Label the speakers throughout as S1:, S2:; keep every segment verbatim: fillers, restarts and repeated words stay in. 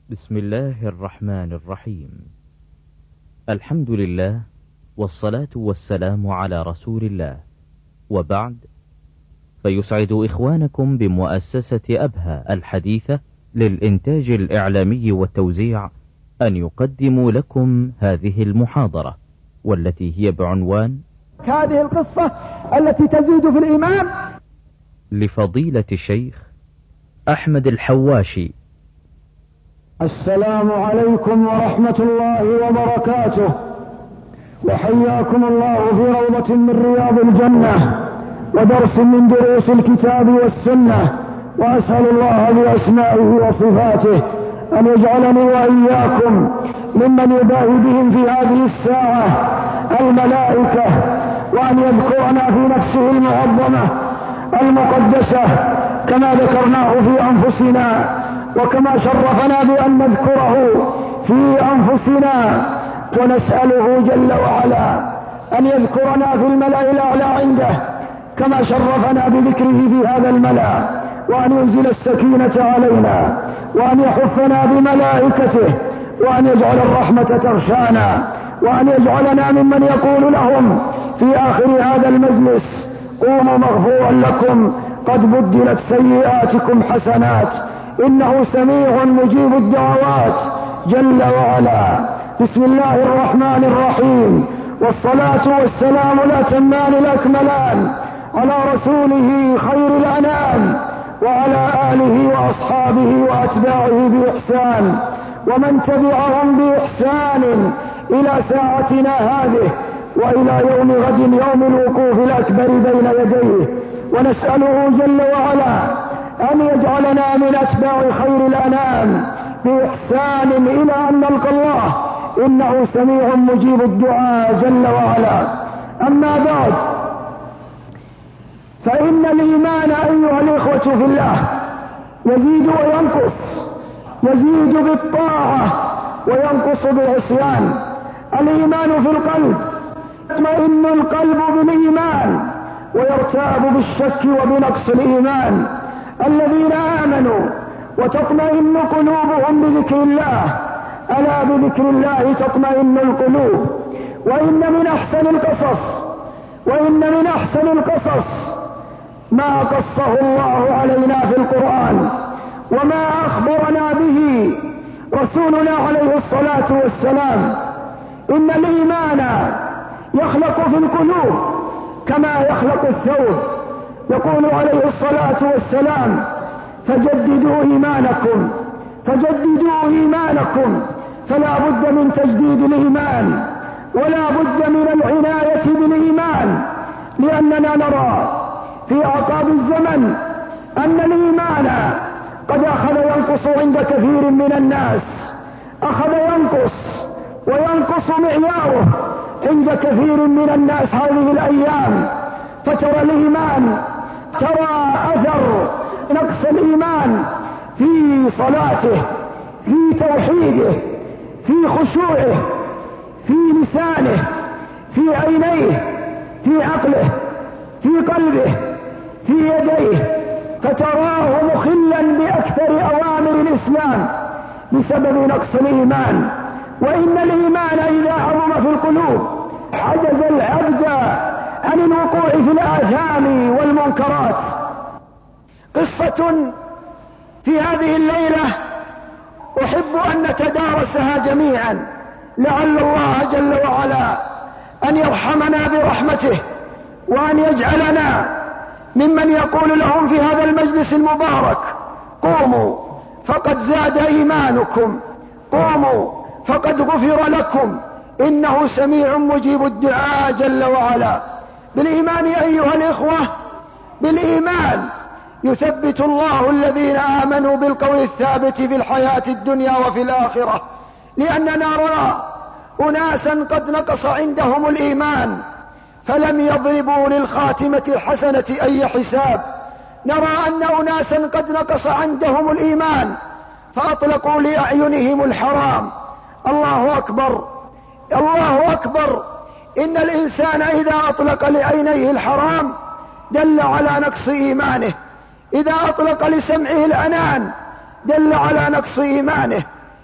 S1: بسم الله الرحمن الرحيم. الحمد لله، والصلاة والسلام على رسول الله، وبعد، فيسعد إخوانكم بمؤسسة أبها الحديثة للإنتاج الإعلامي والتوزيع أن يقدموا لكم هذه المحاضرة، والتي هي بعنوان
S2: هذه القصة التي تزيد في الإيمان،
S1: لفضيلة الشيخ أحمد الحواشي.
S2: السلام عليكم ورحمة الله وبركاته، وحياكم الله في روضة من رياض الجنة ودرس من دروس الكتاب والسنة، وأسأل الله بأسمائه وصفاته أن يجعلني وإياكم ممن يباهي بهم في هذه الساعة الملائكة، وأن يذكرنا في نفسه المعظمة المقدسة كما ذكرناه في أنفسنا، وكما شرفنا بأن نذكره في أنفسنا، ونسأله جل وعلا أن يذكرنا في الملأ الأعلى عنده كما شرفنا بذكره في هذا الملأ، وأن ينزل السكينة علينا، وأن يحفنا بملائكته، وأن يجعل الرحمة تغشانا، وأن يجعلنا ممن يقول لهم في آخر هذا المجلس: قوموا مغفورا لكم قد بدلت سيئاتكم حسنات، إنه سميع مجيب الدعوات جل وعلا. بسم الله الرحمن الرحيم، والصلاة والسلام الأتمان الأكملان على رسوله خير الأنام، وعلى آله وأصحابه وأتباعه بإحسان، ومن تبعهم بإحسان إلى ساعتنا هذه وإلى يوم غد، يوم الوقوف الأكبر بين يديه. ونسأله جل وعلا أن يجعلنا من أتباع خير الأنام بإحسان إلى أن نلقى الله، إنه سميع مجيب الدعاء جل وعلا. أما بعد، فإن الإيمان أيها الإخوة في الله يزيد وينقص، يزيد بالطاعة وينقص بالعصيان. الإيمان في القلب، يطمئن القلب بالإيمان ويرتاب بالشك وبنقص الإيمان. الذين آمنوا وتطمئن قلوبهم بذكر الله، ألا بذكر الله تطمئن القلوب. وإن من أحسن القصص وإن من أحسن القصص ما قصه الله علينا في القرآن، وما أخبرنا به رسولنا عليه الصلاة والسلام. إن الإيمان يخلق في القلوب كما يخلق الثوب. يقول عليه الصلاة والسلام: فجددوا إيمانكم فجددوا إيمانكم فلا بد من تجديد الإيمان، ولا بد من العناية بالإيمان، لأننا نرى في أعقاب الزمن أن الإيمان قد أخذ ينقص عند كثير من الناس، أخذ ينقص وينقص معياره عند كثير من الناس هذه الأيام. فترى الإيمان، ترى أثر نقص الإيمان في صلاته، في توحيده، في خشوعه، في لسانه، في عينيه، في عقله، في قلبه، في يديه، فتراه مخلا بأكثر أوامر الإسلام بسبب نقص الإيمان. وإن الإيمان إذا عظم في القلوب حجز العبد عن الوقوع في الآثام والمنكرات. قصة في هذه الليلة أحب أن نتدارسها جميعا، لعل الله جل وعلا أن يرحمنا برحمته، وأن يجعلنا ممن يقول لهم في هذا المجلس المبارك: قوموا فقد زاد إيمانكم، قوموا فقد غفر لكم، إنه سميع مجيب الدعاء جل وعلا. بالإيمان أيها الإخوة، بالإيمان يثبت الله الذين آمنوا بالقول الثابت في الحياة الدنيا وفي الآخرة، لأننا نرى أناسا قد نقص عندهم الإيمان فلم يضربوا للخاتمة الحسنة أي حساب. نرى أن أناسا قد نقص عندهم الإيمان فأطلقوا لأعينهم الحرام. الله أكبر، الله أكبر. إن الإنسان إذا أطلق لعينيه الحرام دل على نقص إيمانه، إذا أطلق لسمعه الأنان دل على نقص إيمانه،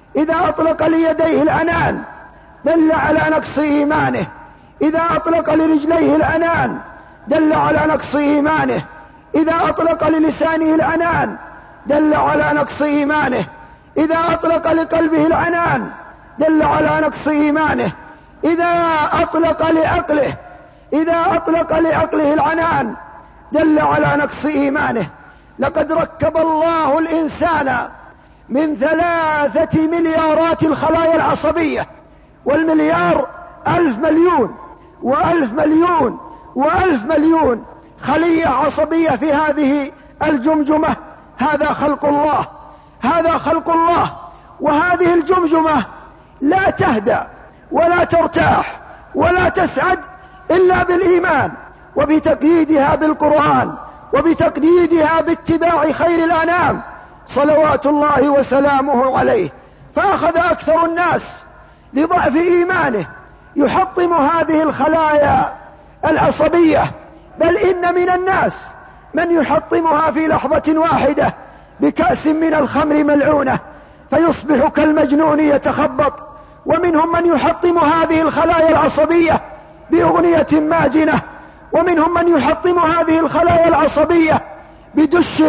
S2: إذا أطلق ليديه العنان دل على نقص إيمانه، إذا أطلق لرجليه العنان دل على نقص إيمانه، إذا أطلق للسانه العنان دل على نقص إيمانه، إذا أطلق لقلبه العنان دل على نقص إيمانه، إذا أطلق لعقله إذا أطلق لعقله العنان دل على نقص إيمانه. لقد ركب الله الإنسان من ثلاثة مليارات الخلايا العصبية، والمليار ألف مليون وألف مليون وألف مليون خلية عصبية في هذه الجمجمة. هذا خلق الله، هذا خلق الله. وهذه الجمجمة لا تهدى ولا ترتاح ولا تسعد إلا بالإيمان، وبتقييدها بالقرآن، وبتقييدها باتباع خير الأنام صلوات الله وسلامه عليه. فأخذ أكثر الناس لضعف إيمانه يحطم هذه الخلايا العصبية، بل إن من الناس من يحطمها في لحظة واحدة بكأس من الخمر ملعونة فيصبح كالمجنون يتخبط، ومنهم من يحطم هذه الخلايا العصبية بأغنية ماجنة، ومنهم من يحطم هذه الخلايا العصبية بدش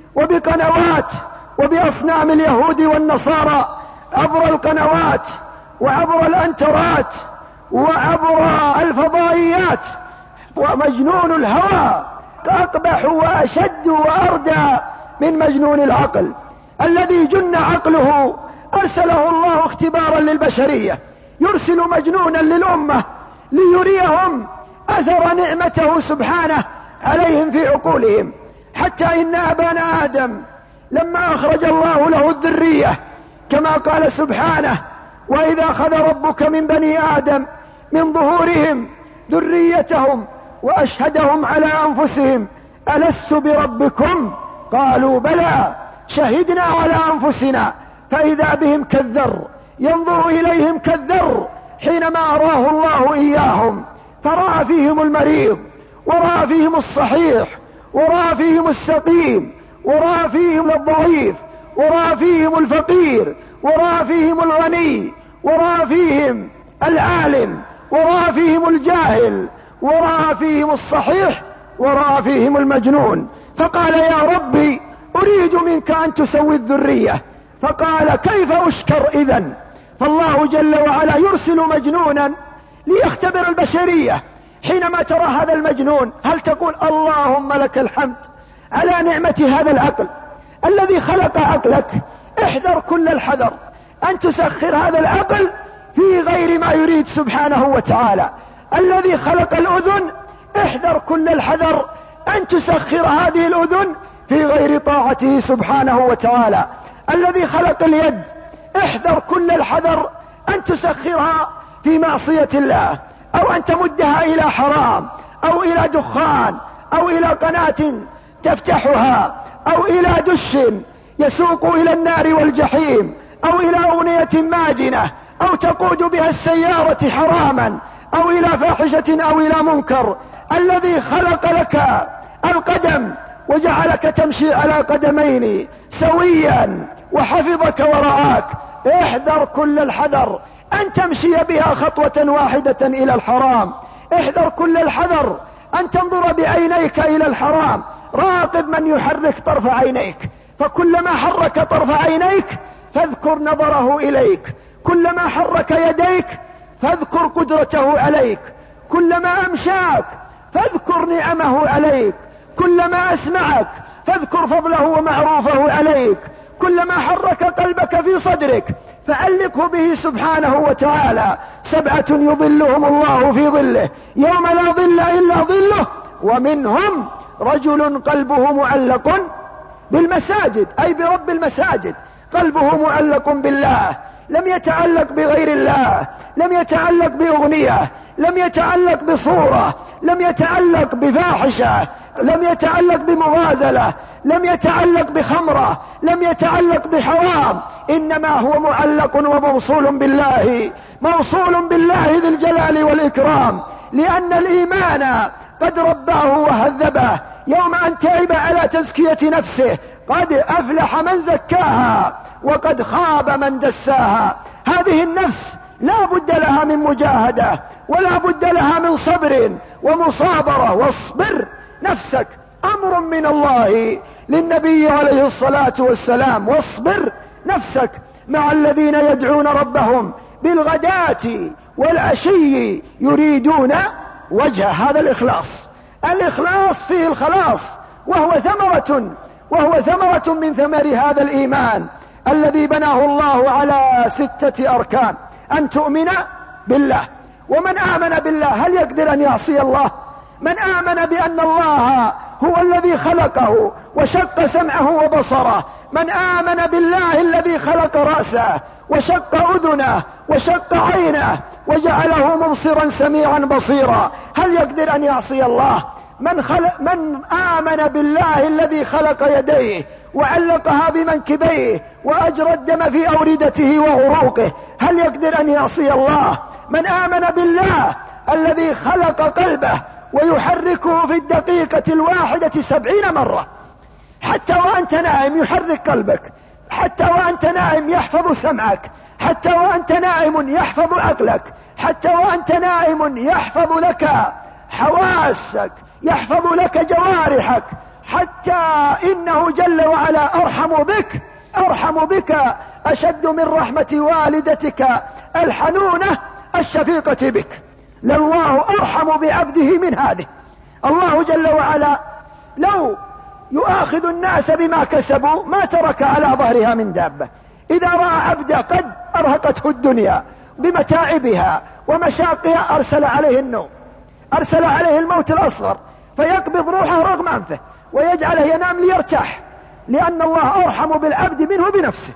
S2: وبقنوات وبأصنام اليهود والنصارى عبر القنوات وعبر الأنترات وعبر الفضائيات. ومجنون الهوى أقبح وأشد وأردى من مجنون العقل. الذي جن عقله أرسله الله اختبارا للبشرية، يرسل مجنونا للأمة ليريهم أثر نعمته سبحانه عليهم في عقولهم. حتى إن أبانا آدم لما أخرج الله له الذرية كما قال سبحانه: وإذا أخذ ربك من بني آدم من ظهورهم ذريتهم وأشهدهم على أنفسهم ألست بربكم قالوا بلى شهدنا على أنفسنا فإذا بهم كالذر ينظر إليهم كالذر حينما أراه الله إياهم، فرأى فيهم المريض ورأى فيهم الصحيح ورأى فيهم السقيم ورأى فيهم الضعيف ورأى فيهم الفقير ورأى فيهم الغني ورأى فيهم العالم ورأى فيهم الجاهل ورأى فيهم الصحيح ورأى فيهم المجنون. فقال: يا ربي أريد منك أن تسوي الذرية. فقال: كيف أشكر إذن؟ فالله جل وعلا يرسل مجنونا ليختبر البشرية. حينما ترى هذا المجنون هل تقول: اللهم لك الحمد على نعمة هذا العقل الذي خلق عقلك؟ احذر كل الحذر أن تسخر هذا العقل في غير ما يريد سبحانه وتعالى. الذي خلق الأذن احذر كل الحذر أن تسخر هذه الأذن في غير طاعته سبحانه وتعالى. الذي خلق اليد احذر كل الحذر أن تسخرها في معصية الله، أو أن تمدها إلى حرام أو إلى دخان أو إلى قناة تفتحها أو إلى دش يسوق إلى النار والجحيم أو إلى أغنية ماجنة أو تقود بها السيارة حراما أو إلى فاحشة أو إلى منكر. الذي خلق لك القدم وجعلك تمشي على قدمين سويا وحفظك ورعاك احذر كل الحذر أن تمشي بها خطوة واحدة إلى الحرام. احذر كل الحذر أن تنظر بعينيك إلى الحرام. راقب من يحرك طرف عينيك، فكلما حرك طرف عينيك فاذكر نظره إليك، كلما حرك يديك فاذكر قدرته عليك، كلما أمشاك فاذكر نعمه عليك، كلما أسمعك فاذكر فضله ومعروفه عليك، كلما حرك قلبك في صدرك فعلقه به سبحانه وتعالى. سبعة يظلهم الله في ظله يوم لا ظل إلا ظله، ومنهم رجل قلبه معلق بالمساجد، أي برب المساجد، قلبه معلق بالله، لم يتعلق بغير الله، لم يتعلق بأغنية، لم يتعلق بصورة، لم يتعلق بفاحشة، لم يتعلق بمغازلة، لم يتعلق بخمرة، لم يتعلق بحرام، إنما هو معلق وموصول بالله، موصول بالله ذي الجلال والإكرام، لأن الإيمان قد رباه وهذبه. يوم أن تعب على تزكية نفسه قد أفلح من زكاها وقد خاب من دساها. هذه النفس لا بد لها من مجاهدة، ولا بد لها من صبر ومصابرة. واصبر نفسك، أمر من الله للنبي عليه الصلاة والسلام، واصبر نفسك مع الذين يدعون ربهم بالغداة والعشي يريدون وجه. هذا الإخلاص، الإخلاص فيه الخلاص، وهو ثمرة وهو ثمرة من ثمر هذا الإيمان الذي بناه الله على ستة أركان: أن تؤمن بالله. ومن آمن بالله هل يقدر أن يعصي الله؟ من آمن بأن الله هو الذي خلقه وشق سمعه وبصره، من آمن بالله الذي خلق رأسه وشق أذنه وشق عينه وجعله مبصرا سميعا بصيرا، هل يقدر أن يعصي الله؟ من, خلق من آمن بالله الذي خلق يديه وعلقها بمنكبيه وأجرى الدم في أوردته وعروقه، هل يقدر أن يعصي الله؟ من آمن بالله الذي خلق قلبه ويحركه في الدقيقة الواحدة سبعين مرة، حتى وأنت نائم يحرك قلبك، حتى وأنت نائم يحفظ سمعك، حتى وأنت نائم يحفظ عقلك، حتى وأنت نائم يحفظ لك حواسك، يحفظ لك جوارحك، حتى إنه جل وعلا أرحم بك أرحم بك أشد من رحمة والدتك الحنونة الشفيقة بك. لله أرحم بعبده من هذه. الله جل وعلا لو يؤاخذ الناس بما كسبوا ما ترك على ظهرها من دابة. إذا رأى عبد قد أرهقته الدنيا بمتاعبها ومشاقها أرسل عليه النوم، أرسل عليه الموت الأصغر فيقبض روحه رغم أنفه ويجعله ينام ليرتاح، لأن الله أرحم بالعبد منه بنفسه.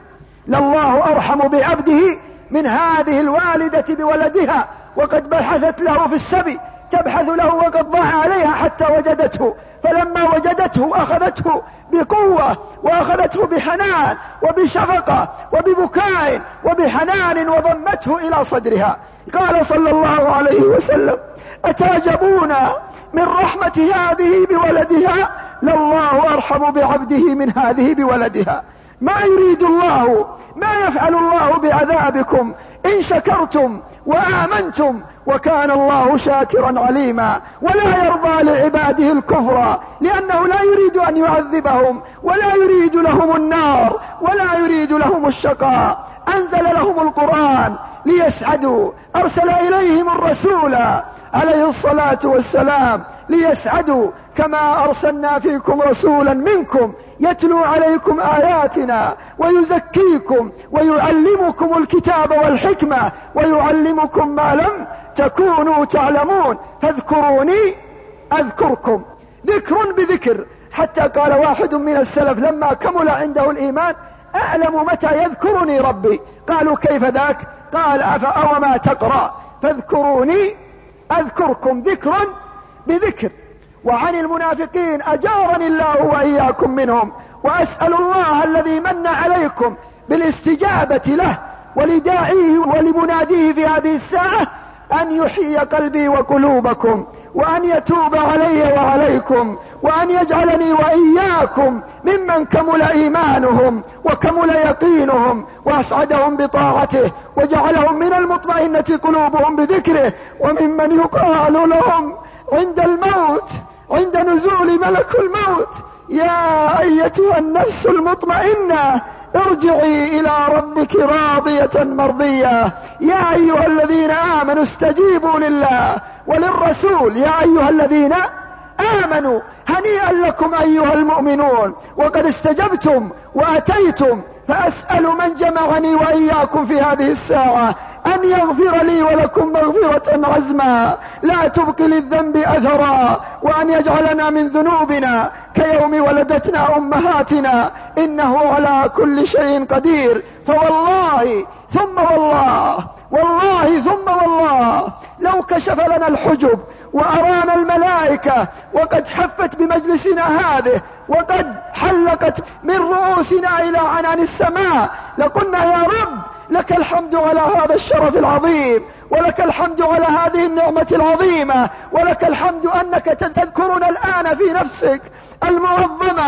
S2: لله أرحم بعبده من هذه الوالدة بولدها، وقد بحثت له في السبي تبحث له وقد ضاع عليها حتى وجدته، فلما وجدته أخذته بقوة وأخذته بحنان وبشفقة وببكاء وبحنان وضمته إلى صدرها. قال صلى الله عليه وسلم: أتعجبون من رحمة هذه بولدها؟ لله أرحم بعبده من هذه بولدها. ما يريد الله، ما يفعل الله بعذابكم إن شكرتم وآمنتم وكان الله شاكرا عليما. ولا يرضى لعباده الكفر لأنه لا يريد أن يعذبهم، ولا يريد لهم النار، ولا يريد لهم الشقاء. أنزل لهم القرآن ليسعدوا، أرسل إليهم الرسول عليه الصلاة والسلام ليسعدوا، كما أرسلنا فيكم رسولا منكم يتلو عليكم آياتنا ويزكيكم ويعلمكم الكتاب والحكمة ويعلمكم ما لم تكونوا تعلمون فاذكروني أذكركم. ذكر بذكر، حتى قال واحد من السلف لما كمل عنده الإيمان: أعلم متى يذكرني ربي. قالوا: كيف ذاك؟ قال: أفأوما تقرأ فاذكروني أذكركم. ذكر بذكر. وعن المنافقين أجارني الله وإياكم منهم، وأسأل الله الذي من عليكم بالاستجابة له ولداعيه ولمناديه في هذه الساعة أن يحيي قلبي وقلوبكم، وأن يتوب علي وعليكم، وأن يجعلني وإياكم ممن كمل إيمانهم وكمل يقينهم وأسعدهم بطاعته، وجعلهم من المطمئنة قلوبهم بذكره، وممن يقال لهم عند الموت، عند نزول ملك الموت: يا أيتها النفس المطمئنة ارجعي إلى ربك راضية مرضية. يا أيها الذين آمنوا استجيبوا لله وللرسول. يا أيها الذين آمنوا هنيئا لكم أيها المؤمنون وقد استجبتم وأتيتم. فأسأل من جمعني وإياكم في هذه الساعة أن يغفر لي ولكم مغفرة عزما لا تبقي للذنب أثرا، وأن يجعلنا من ذنوبنا كيوم ولدتنا أمهاتنا، إنه على كل شيء قدير. فوالله ثم والله، والله ثم والله، لو كشف لنا الحجب وأرانا الملائكة وقد حفت بمجلسنا هذه وقد حلقت من رؤوسنا إلى عنان السماء لقلنا: يا رب لك الحمد على هذا الشرف العظيم، ولك الحمد على هذه النعمة العظيمة، ولك الحمد أنك تذكرنا الآن في نفسك المعظمة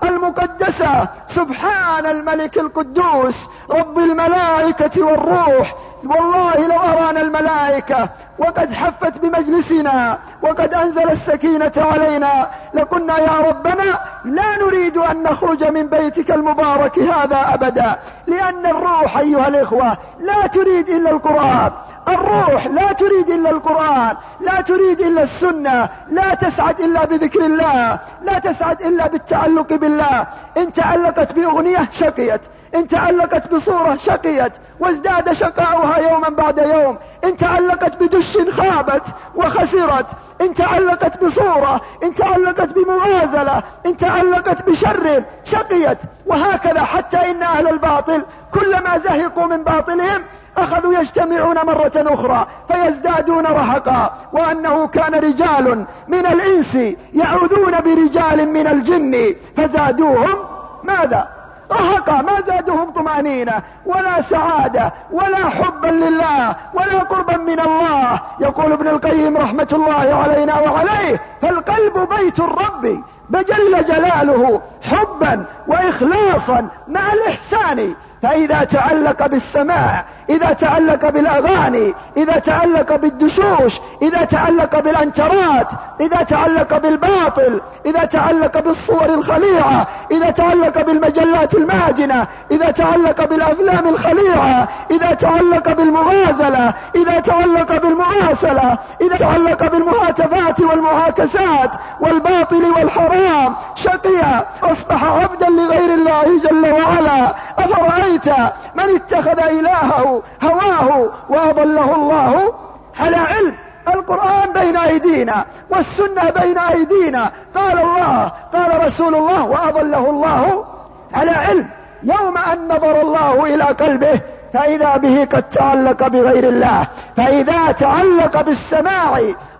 S2: المقدسة سبحان الملك القدوس رب الملائكة والروح. والله لو أرانا الملائكة وقد حفت بمجلسنا وقد أنزل السكينة علينا لقلنا يا ربنا لا نريد أن نخرج من بيتك المبارك هذا أبدا، لأن الروح أيها الإخوة لا تريد إلا القرآن، الروح لا تريد إلا القرآن، لا تريد إلا السنة، لا تسعد إلا بذكر الله، لا تسعد إلا بالتعلق بالله. إن تعلقت بأغنية شقيت، إن تعلقت بصورة شقيت وازداد شقاؤها يوما بعد يوم، إن تعلقت بدش خابت وخسرت، إن تعلقت بصورة، إن تعلقت بمغازلة، إن تعلقت بشر شقيت. وهكذا حتى إن أهل الباطل كلما زهقوا من باطلهم أخذوا يجتمعون مرة أخرى فيزدادون رهقا. وأنه كان رجال من الإنس يعوذون برجال من الجن فزادوهم ماذا؟ رهقا. ما زادهم طمأنينة ولا سعادة ولا حبا لله ولا قربا من الله. يقول ابن القيم رحمة الله علينا وعليه: فالقلب بيت الرب بجل جلاله حبا وإخلاصا مع الإحسان. فإذا تعلق بالسماع، إذا تعلق بالأغاني، إذا تعلق بالدشوش، إذا تعلق بالأنترات، إذا تعلق بالباطل، إذا تعلق بالصور الخليعة، إذا تعلق بالمجلات الماجنة، إذا تعلق بالأفلام الخليعة، إذا تعلق بالمغازلة، إذا تعلق بالمغاسلة، إذا تعلق بالمهاتفات والمعاكسات والباطل والحرام، شقيا أصبح عبدا لغير الله جل وعلا. أفرأيت من اتخذ إلهه هواه وأضله الله على علم؟ القرآن بين أيدينا والسنة بين أيدينا، قال الله قال رسول الله وأضله الله على علم. يوم أن نظر الله إلى قلبه فإذا به قد تعلق بغير الله، فإذا تعلق بالسماع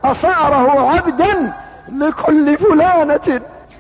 S2: أصاره عبدا لكل فلانة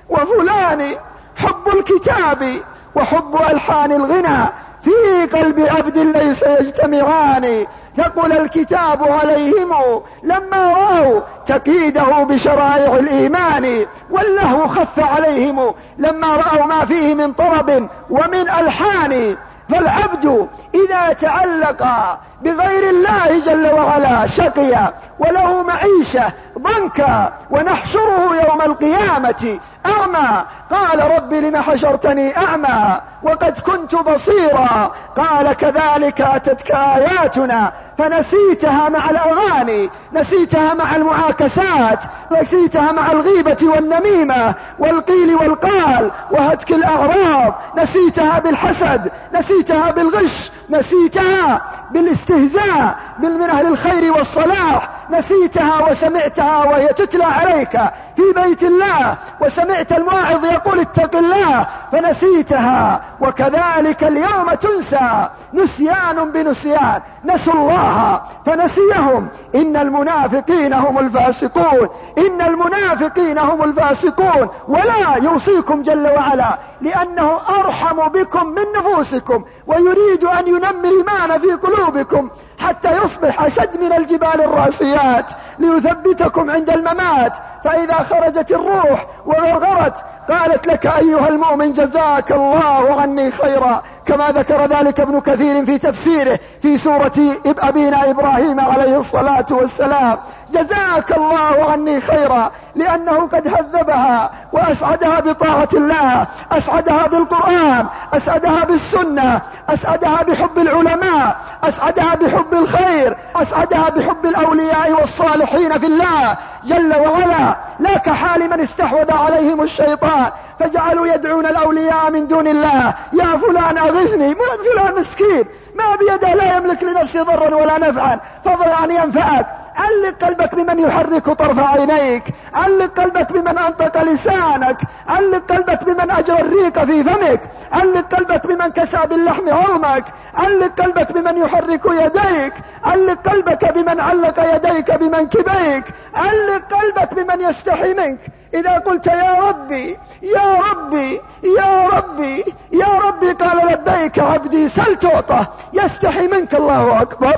S2: وفلان. حب الكتاب وحب ألحان الغنى في قلب عبد ليس يجتمعان. ثقل الكتاب عليهم لما رأوا تقييده بشرائع الإيمان، واللهو خف عليهم لما رأوا ما فيه من طرب ومن ألحان. فالعبد إذا تعلق بغير الله جل وعلا شقيا وله معيشة ضنكا، ونحشره يوم القيامة أعمى. قال رب لم حشرتني أعمى وقد كنت بصيرا. قال كذلك أتتك آياتنا فنسيتها مع الأغاني، نسيتها مع المعاكسات، نسيتها مع الغيبة والنميمة والقيل والقال وهتك الأعراض، نسيتها بالحسد، نسيتها بالغش، نسيتها بالاستهزاء من أهل الخير والصلاح، نسيتها وسمعتها وهي تتلى عليك في بيت الله، وسمعت المواعظ يقول اتق الله فنسيتها. وكذلك اليوم تنسى نسيان بنسيان، نسوا الله فنسيهم. إن المنافقين هم الفاسقون، إن المنافقين هم الفاسقون. ولا يوصيكم جل وعلا لأنه أرحم بكم من نفوسكم، ويريد أن ينمي الإيمان في قلوبكم حتى يصبح أشد من الجبال الراسيات ليثبتكم عند الممات. فإذا خرجت الروح وغرغرت قالت لك أيها المؤمن جزاك الله عني خيرا، كما ذكر ذلك ابن كثير في تفسيره في سورة أبينا إبراهيم عليه الصلاة والسلام. جزاك الله عني خيرا، لأنه قد هذبها وأسعدها بطاعة الله، أسعدها بالقرآن، أسعدها بالسنة، أسعدها بحب العلماء، أسعدها بحب الخير، أسعدها بحب الأولياء والصالحين في الله جل وعلا. لا كحال من استحوذ عليهم الشيطان فجعلوا يدعون الأولياء من دون الله. يا فلان أغثني، فلان مسكين ما بيده لا يملك لنفسه ضرا ولا نفعا فضلا أن ينفعك. علق قلبك بمن يحرك طرف عينيك، علق قلبك بمن أنطق لسانك، علق قلبك بمن أجرى الريق في فمك، علق قلبك بمن كسى باللحم عظمك، علق قلبك بمن يحرك يديك، علق قلبك بمن علق يديك بمنكبيك، علق قلبك بمن يستحي منك. إذا قلت يا ربي يا ربي يا ربي يا ربي قال لبيك عبدي سل تعطى. يستحي منك، الله أكبر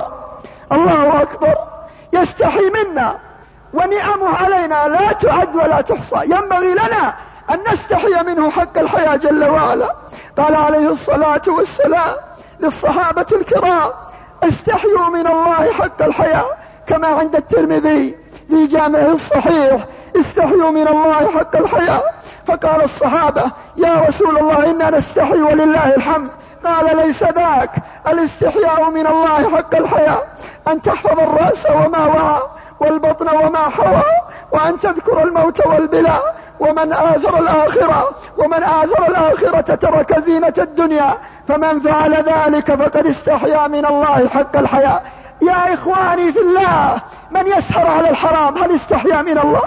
S2: الله أكبر، يستحي منا ونعمه علينا لا تعد ولا تحصى. ينبغي لنا أن نستحي منه حق الحياة جل وعلا. قال عليه الصلاة والسلام للصحابة الكرام: استحيوا من الله حق الحياة، كما عند الترمذي في جامعه الصحيح: استحيوا من الله حق الحياة. فقال الصحابة: يا رسول الله إنا نستحي ولله الحمد. قال: ليس ذاك، الاستحياء من الله حق الحياة أن تحفظ الرأس وما وعى والبطن وما حوى، وأن تذكر الموت والبلاء، ومن آثر الآخرة ومن آثر الآخرة ترك زينة الدنيا، فمن فعل ذلك فقد استحيا من الله حق الحياة. يا إخواني في الله، من يسهر على الحرام هل استحيا من الله؟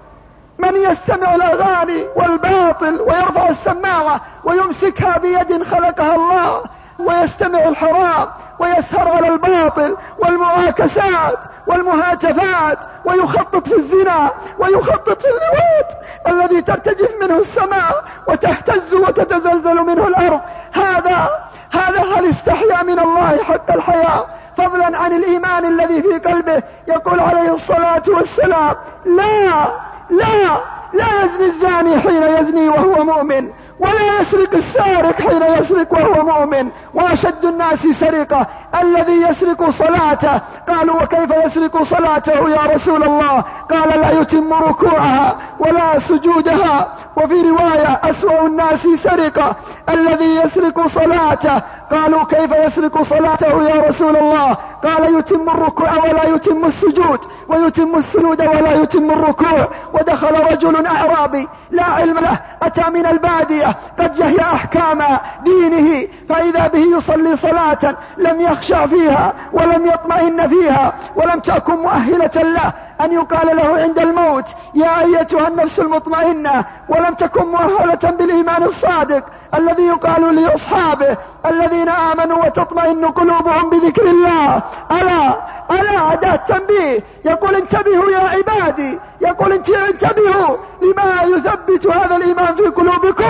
S2: من يستمع الأغاني والباطل ويرفع السماعة ويمسكها بيد خلقها الله ويستمع الحرام ويسهر على الباطل والمعاكسات والمهاتفات ويخطط في الزنا ويخطط في اللواط الذي ترتجف منه السماء وتهتز وتتزلزل منه الأرض، هذا هذا هل استحيا من الله حق الحياة؟ فضلا عن الإيمان الذي في قلبه. يقول عليه الصلاة والسلام: لا لا لا يزني الزاني حين يزني وهو مؤمن، ولا يسرق السارق حين يسرق وهو مؤمن، وأشد الناس سرقة الذي يسرق صلاته. قالوا: وكيف يسرق صلاته يا رسول الله؟ قال: لا يتم ركوعها ولا سجودها. وفي رواية: أسوأ الناس سرقة الذي يسرق صلاته. قالوا: كيف يسرق صلاته يا رسول الله؟ قال: يتم الركوع ولا يتم السجود، ويتم السجود ولا يتم الركوع. ودخل رجل أعرابي لا علم له، أتى من البادية قد جهل أحكام دينه، فإذا به يصلي صلاة لم يخشع فيها ولم يطمئن فيها، ولم تكن مؤهلة له أن يقال له عند الموت: يا أيتها النفس المطمئنة، ولم تكن مؤهلة بالإيمان الصادق الذي يقال لأصحابه: الذين آمنوا وتطمئن قلوبهم بذكر الله. ألا ألا أداة تنبيه، يقول: انتبهوا يا عبادي، يقول: انتبهوا لما يثبت هذا الإيمان في قلوبكم.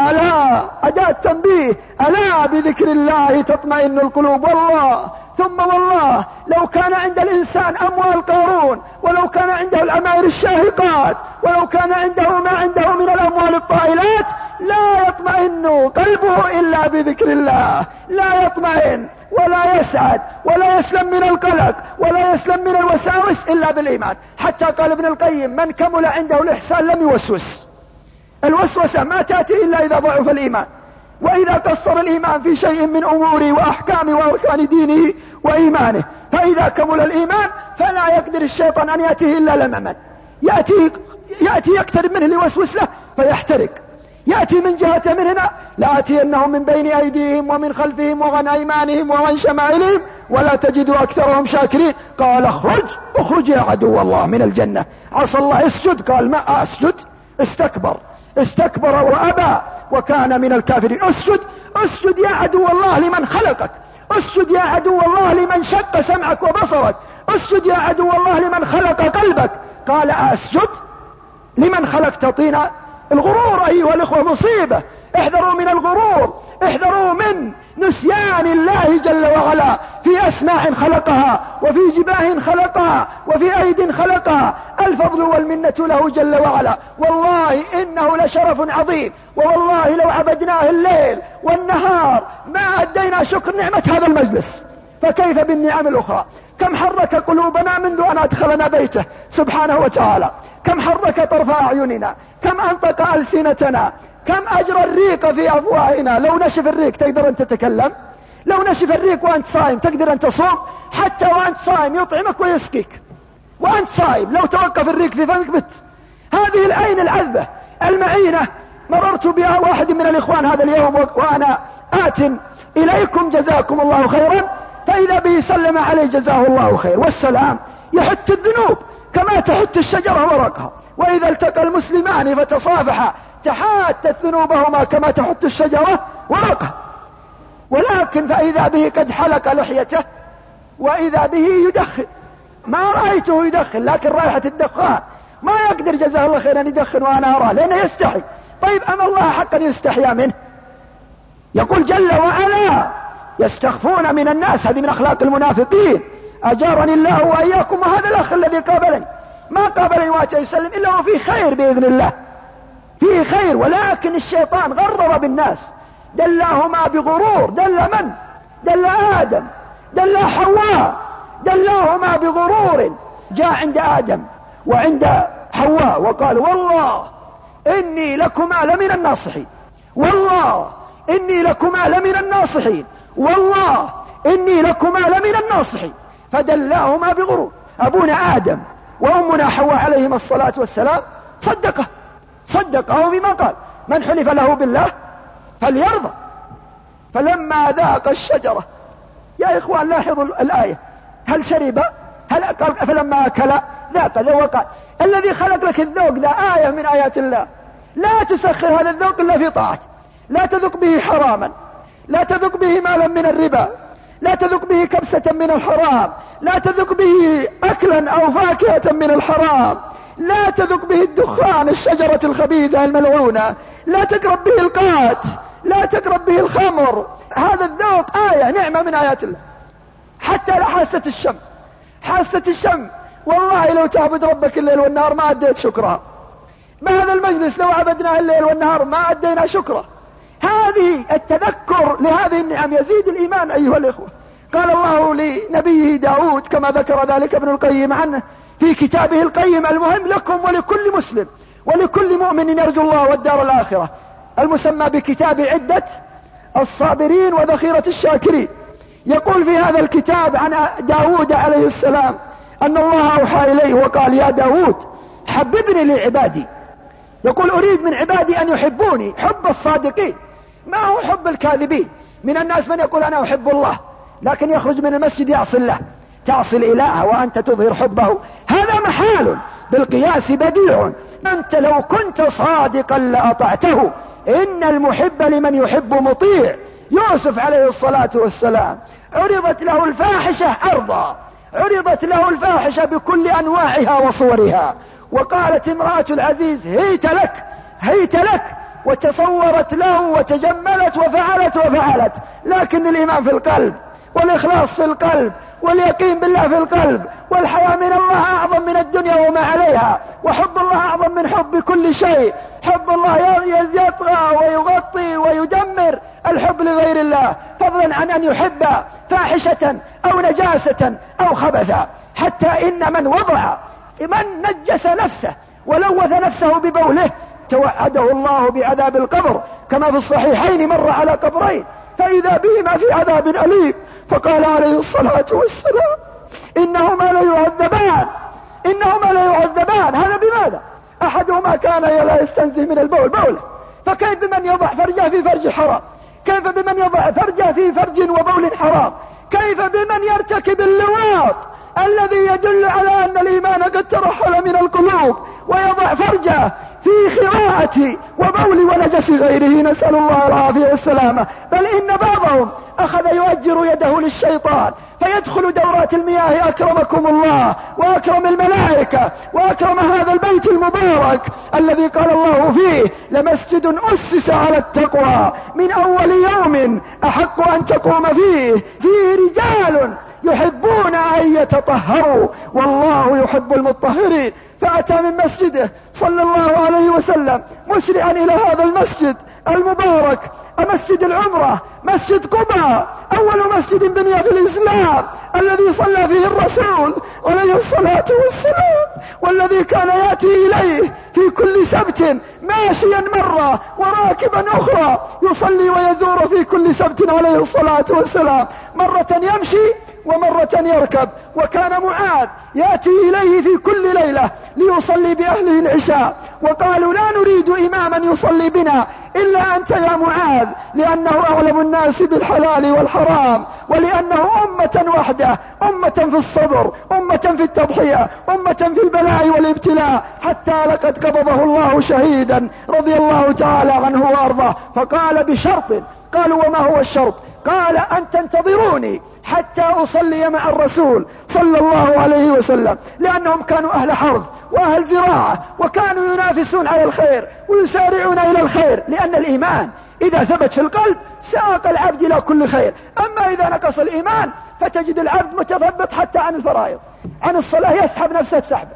S2: ألا أداة تنبيه، ألا بذكر الله تطمئن القلوب. والله ثم والله لو كان عند الإنسان أموال قارون، ولو كان عنده العماير الشاهقات، ولو كان عنده ما عنده من الأموال الطائلات، لا يطمئن قلبه إلا بذكر الله، لا يطمئن ولا يسعد ولا يسلم من القلق ولا يسلم من الوساوس إلا بالإيمان. حتى قال ابن القيم: من كمل عنده الإحسان لم يوسوس. الوسوسة ما تأتي إلا إذا ضعف الإيمان، وإذا قصر الإيمان في شيء من أموره وأحكام وأركان دينه وإيمانه. فإذا كمل الإيمان فلا يقدر الشيطان أن يأتيه إلا لمما، يأتي يأتي يقترب منه ليوسوس له فيحترق. يأتي من جهة من هنا: لآتينهم من بين أيديهم ومن خلفهم وعن أيمانهم وعن شمائلهم ولا تجد أكثرهم شاكرين. قال: اخرج اخرج يا عدو الله من الجنة. عصى الله: اسجد. قال: ما أسجد. استكبر استكبر وأبى وكان من الكافرين. اسجد اسجد يا عدو الله لمن خلقك، اسجد يا عدو الله لمن شق سمعك وبصرك، اسجد يا عدو الله لمن خلق قلبك. قال: أسجد لمن خلقت طينا. الغرور أيها الأخوة مصيبة. احذروا من الغرور، احذروا من نسيان الله جل وعلا في أسماع خلقها، وفي جباه خلقها، وفي أيد خلقها. الفضل والمنة له جل وعلا. والله إنه لشرف عظيم، والله لو عبدناه الليل والنهار ما أدينا شكر نعمة هذا المجلس، فكيف بالنعم الأخرى؟ كم حرك قلوبنا منذ أن أدخلنا بيته سبحانه وتعالى، كم حرك طرف أعيننا، كم أنطق ألسنتنا، كم أجرى الريق في أفواهنا. لو نشف الريق تقدر أن تتكلم؟ لو نشف الريق وأنت صائم تقدر أن تصوم؟ حتى وأنت صائم يطعمك ويسقيك وأنت صائم. لو توقف الريق في فمك بت. هذه العين العذبة المعينة مررت بها واحد من الإخوان هذا اليوم وأنا آت إليكم جزاكم الله خيرا، فإذا به سلم عليه جزاه الله خير. والسلام يحت الذنوب كما تحت الشجرة ورقها، وإذا التقى المسلمان فتصافحا تحاتت ذنوبهما كما تحت الشجرة ورقها. ولكن فإذا به قد حلق لحيته وإذا به يدخن. ما رأيته يدخن، لكن رائحة الدخان ما يقدر جزاه الله خيرا يدخن وأنا أراه لأنه يستحي. طيب أما الله حقا يستحيا منه؟ يقول جل وعلا: يستخفون من الناس. هذه من أخلاق المنافقين. أجارني الله وإياكم. وهذا الأخ الذي قابلني ما قابلني وأتى يسلم إلا وفي خير بإذن الله، فيه خير، ولكن الشيطان غرر بالناس، دلاهما بغرور. دل من؟ دل آدم، دل حواء، دلاهما بغرور. جاء عند آدم وعند حواء وقال والله إني لكما لمن الناصحين، والله إني لكما لمن الناصحين، والله إني لكما لمن الناصحين، فدلاهما بغرور. أبونا آدم وأمنا حواء عليهما الصلاة والسلام صدقه صدقه بما قال: من حلف له بالله فليرضى. فلما ذاق الشجرة، يا إخوان لاحظوا الآية، هل شرب؟ هل أكل؟ فلما أكل ذاق ذو وقال. الذي خلق لك الذوق ذا آية من آيات الله، لا تسخر هذا الذوق إلا في طاعته. لا تذوق به حراما، لا تذوق به مالا من الربا، لا تذوق به كبسة من الحرام، لا تذوق به أكلا أو فاكهة من الحرام، لا تذوق به الدخان، الشجرة الخبيثة الملعونة، لا تقرب به القات، لا تقرب به الخمر. هذا الذوق آية، نعمة من آيات الله. حتى حاسة الشم، حاسة الشم والله لو تعبد ربك الليل والنهار ما أديت شكرها. ما هذا المجلس لو عبدناه الليل والنهار ما أدينا شكره. هذه التذكر لهذه النعم يزيد الإيمان أيها الإخوة. قال الله لنبيه داود كما ذكر ذلك ابن القيم عنه في كتابه القيم: المهم لكم ولكل مسلم ولكل مؤمن يرجو الله والدار الآخرة، المسمى بكتاب عدة الصابرين وذخيرة الشاكرين. يقول في هذا الكتاب عن داود عليه السلام أن الله أوحى إليه وقال: يا داود حببني لعبادي. يقول: أريد من عبادي أن يحبوني حب الصادقين، ما هو حب الكاذبين. من الناس من يقول أنا أحب الله لكن يخرج من المسجد يعصي الله. تعصي الإله وأنت تظهر حبه، هذا محال بالقياس بديع. أنت لو كنت صادقا لأطعته، إن المحب لمن يحب مطيع. يوسف عليه الصلاة والسلام عرضت له الفاحشة عرضا، عرضت له الفاحشة بكل أنواعها وصورها، وقالت امرأة العزيز: هيت لك هيت لك، وتصورت له وتجملت وفعلت وفعلت. لكن الإيمان في القلب، والإخلاص في القلب، واليقين بالله في القلب، والحياة من الله أعظم من الدنيا وما عليها، وحب الله أعظم من حب كل شيء. حب الله يطغى ويغطي ويدمر الحب لغير الله، فضلا عن أن يحب فاحشة أو نجاسة أو خبثا. حتى إن من وضع من نجس نفسه ولوث نفسه ببوله توعده الله بعذاب القبر، كما في الصحيحين مر على قبرين فإذا بهما في عذاب أليم، فقال عليه الصلاة والسلام: إنهما لا يعذبان، إنهما لا يعذبان. هذا بماذا؟ أحدهما كان لا يستنزه من البول بوله، فكيف بمن يضع فرجه في فرج حرام؟ كيف بمن يضع فرجه في فرج وبول حرام؟ كيف بمن يرتكب اللواط الذي يدل على أن الإيمان قد ترحل من القلوب، ويضع فرجه في خراءة وبول ونجس غيره، نسأل الله العافية والسلامة. بل إن بعضهم أخذ يؤجر يده للشيطان فيدخل دورات المياه، أكرمكم الله وأكرم الملائكة وأكرم هذا البيت المبارك الذي قال الله فيه: لمسجد أسس على التقوى من أول يوم أحق أن تقوم فيه، فيه رجال يحبون أن يتطهروا والله يحب المطهرين. فأتى من مسجده صلى الله عليه وسلم مسرعا إلى هذا المسجد المبارك، مسجد العمرة، مسجد قباء، أول مسجد بني في الإسلام، الذي صلى فيه الرسول عليه الصلاة والسلام، والذي كان يأتي إليه في كل سبت ماشيا مرة وراكبا أخرى، يصلي ويزور في كل سبت عليه الصلاة والسلام، مرة يمشي ومرة يركب. وكان معاذ يأتي إليه في كل ليلة ليصلي بأهله العشاء، وقالوا: لا نريد إماما يصلي بنا إلا أنت يا معاذ، لأنه أعلم الناس بالحلال والحرام، ولأنه أمة وحده، أمة في الصبر، أمة في التضحية، أمة في البلاء والابتلاء، حتى لقد قبضه الله شهيدا رضي الله تعالى عنه وأرضاه. فقال بشرط. قالوا: وما هو الشرط؟ قال: أن تنتظروني حتى أصلي مع الرسول صلى الله عليه وسلم، لأنهم كانوا أهل حرب وأهل زراعة، وكانوا ينافسون على الخير ويسارعون إلى الخير، لأن الإيمان إذا ثبت في القلب ساق العبد إلى كل خير. أما إذا نقص الإيمان فتجد العبد متثبط حتى عن الفرائض، عن الصلاة يسحب نفسه سحبه،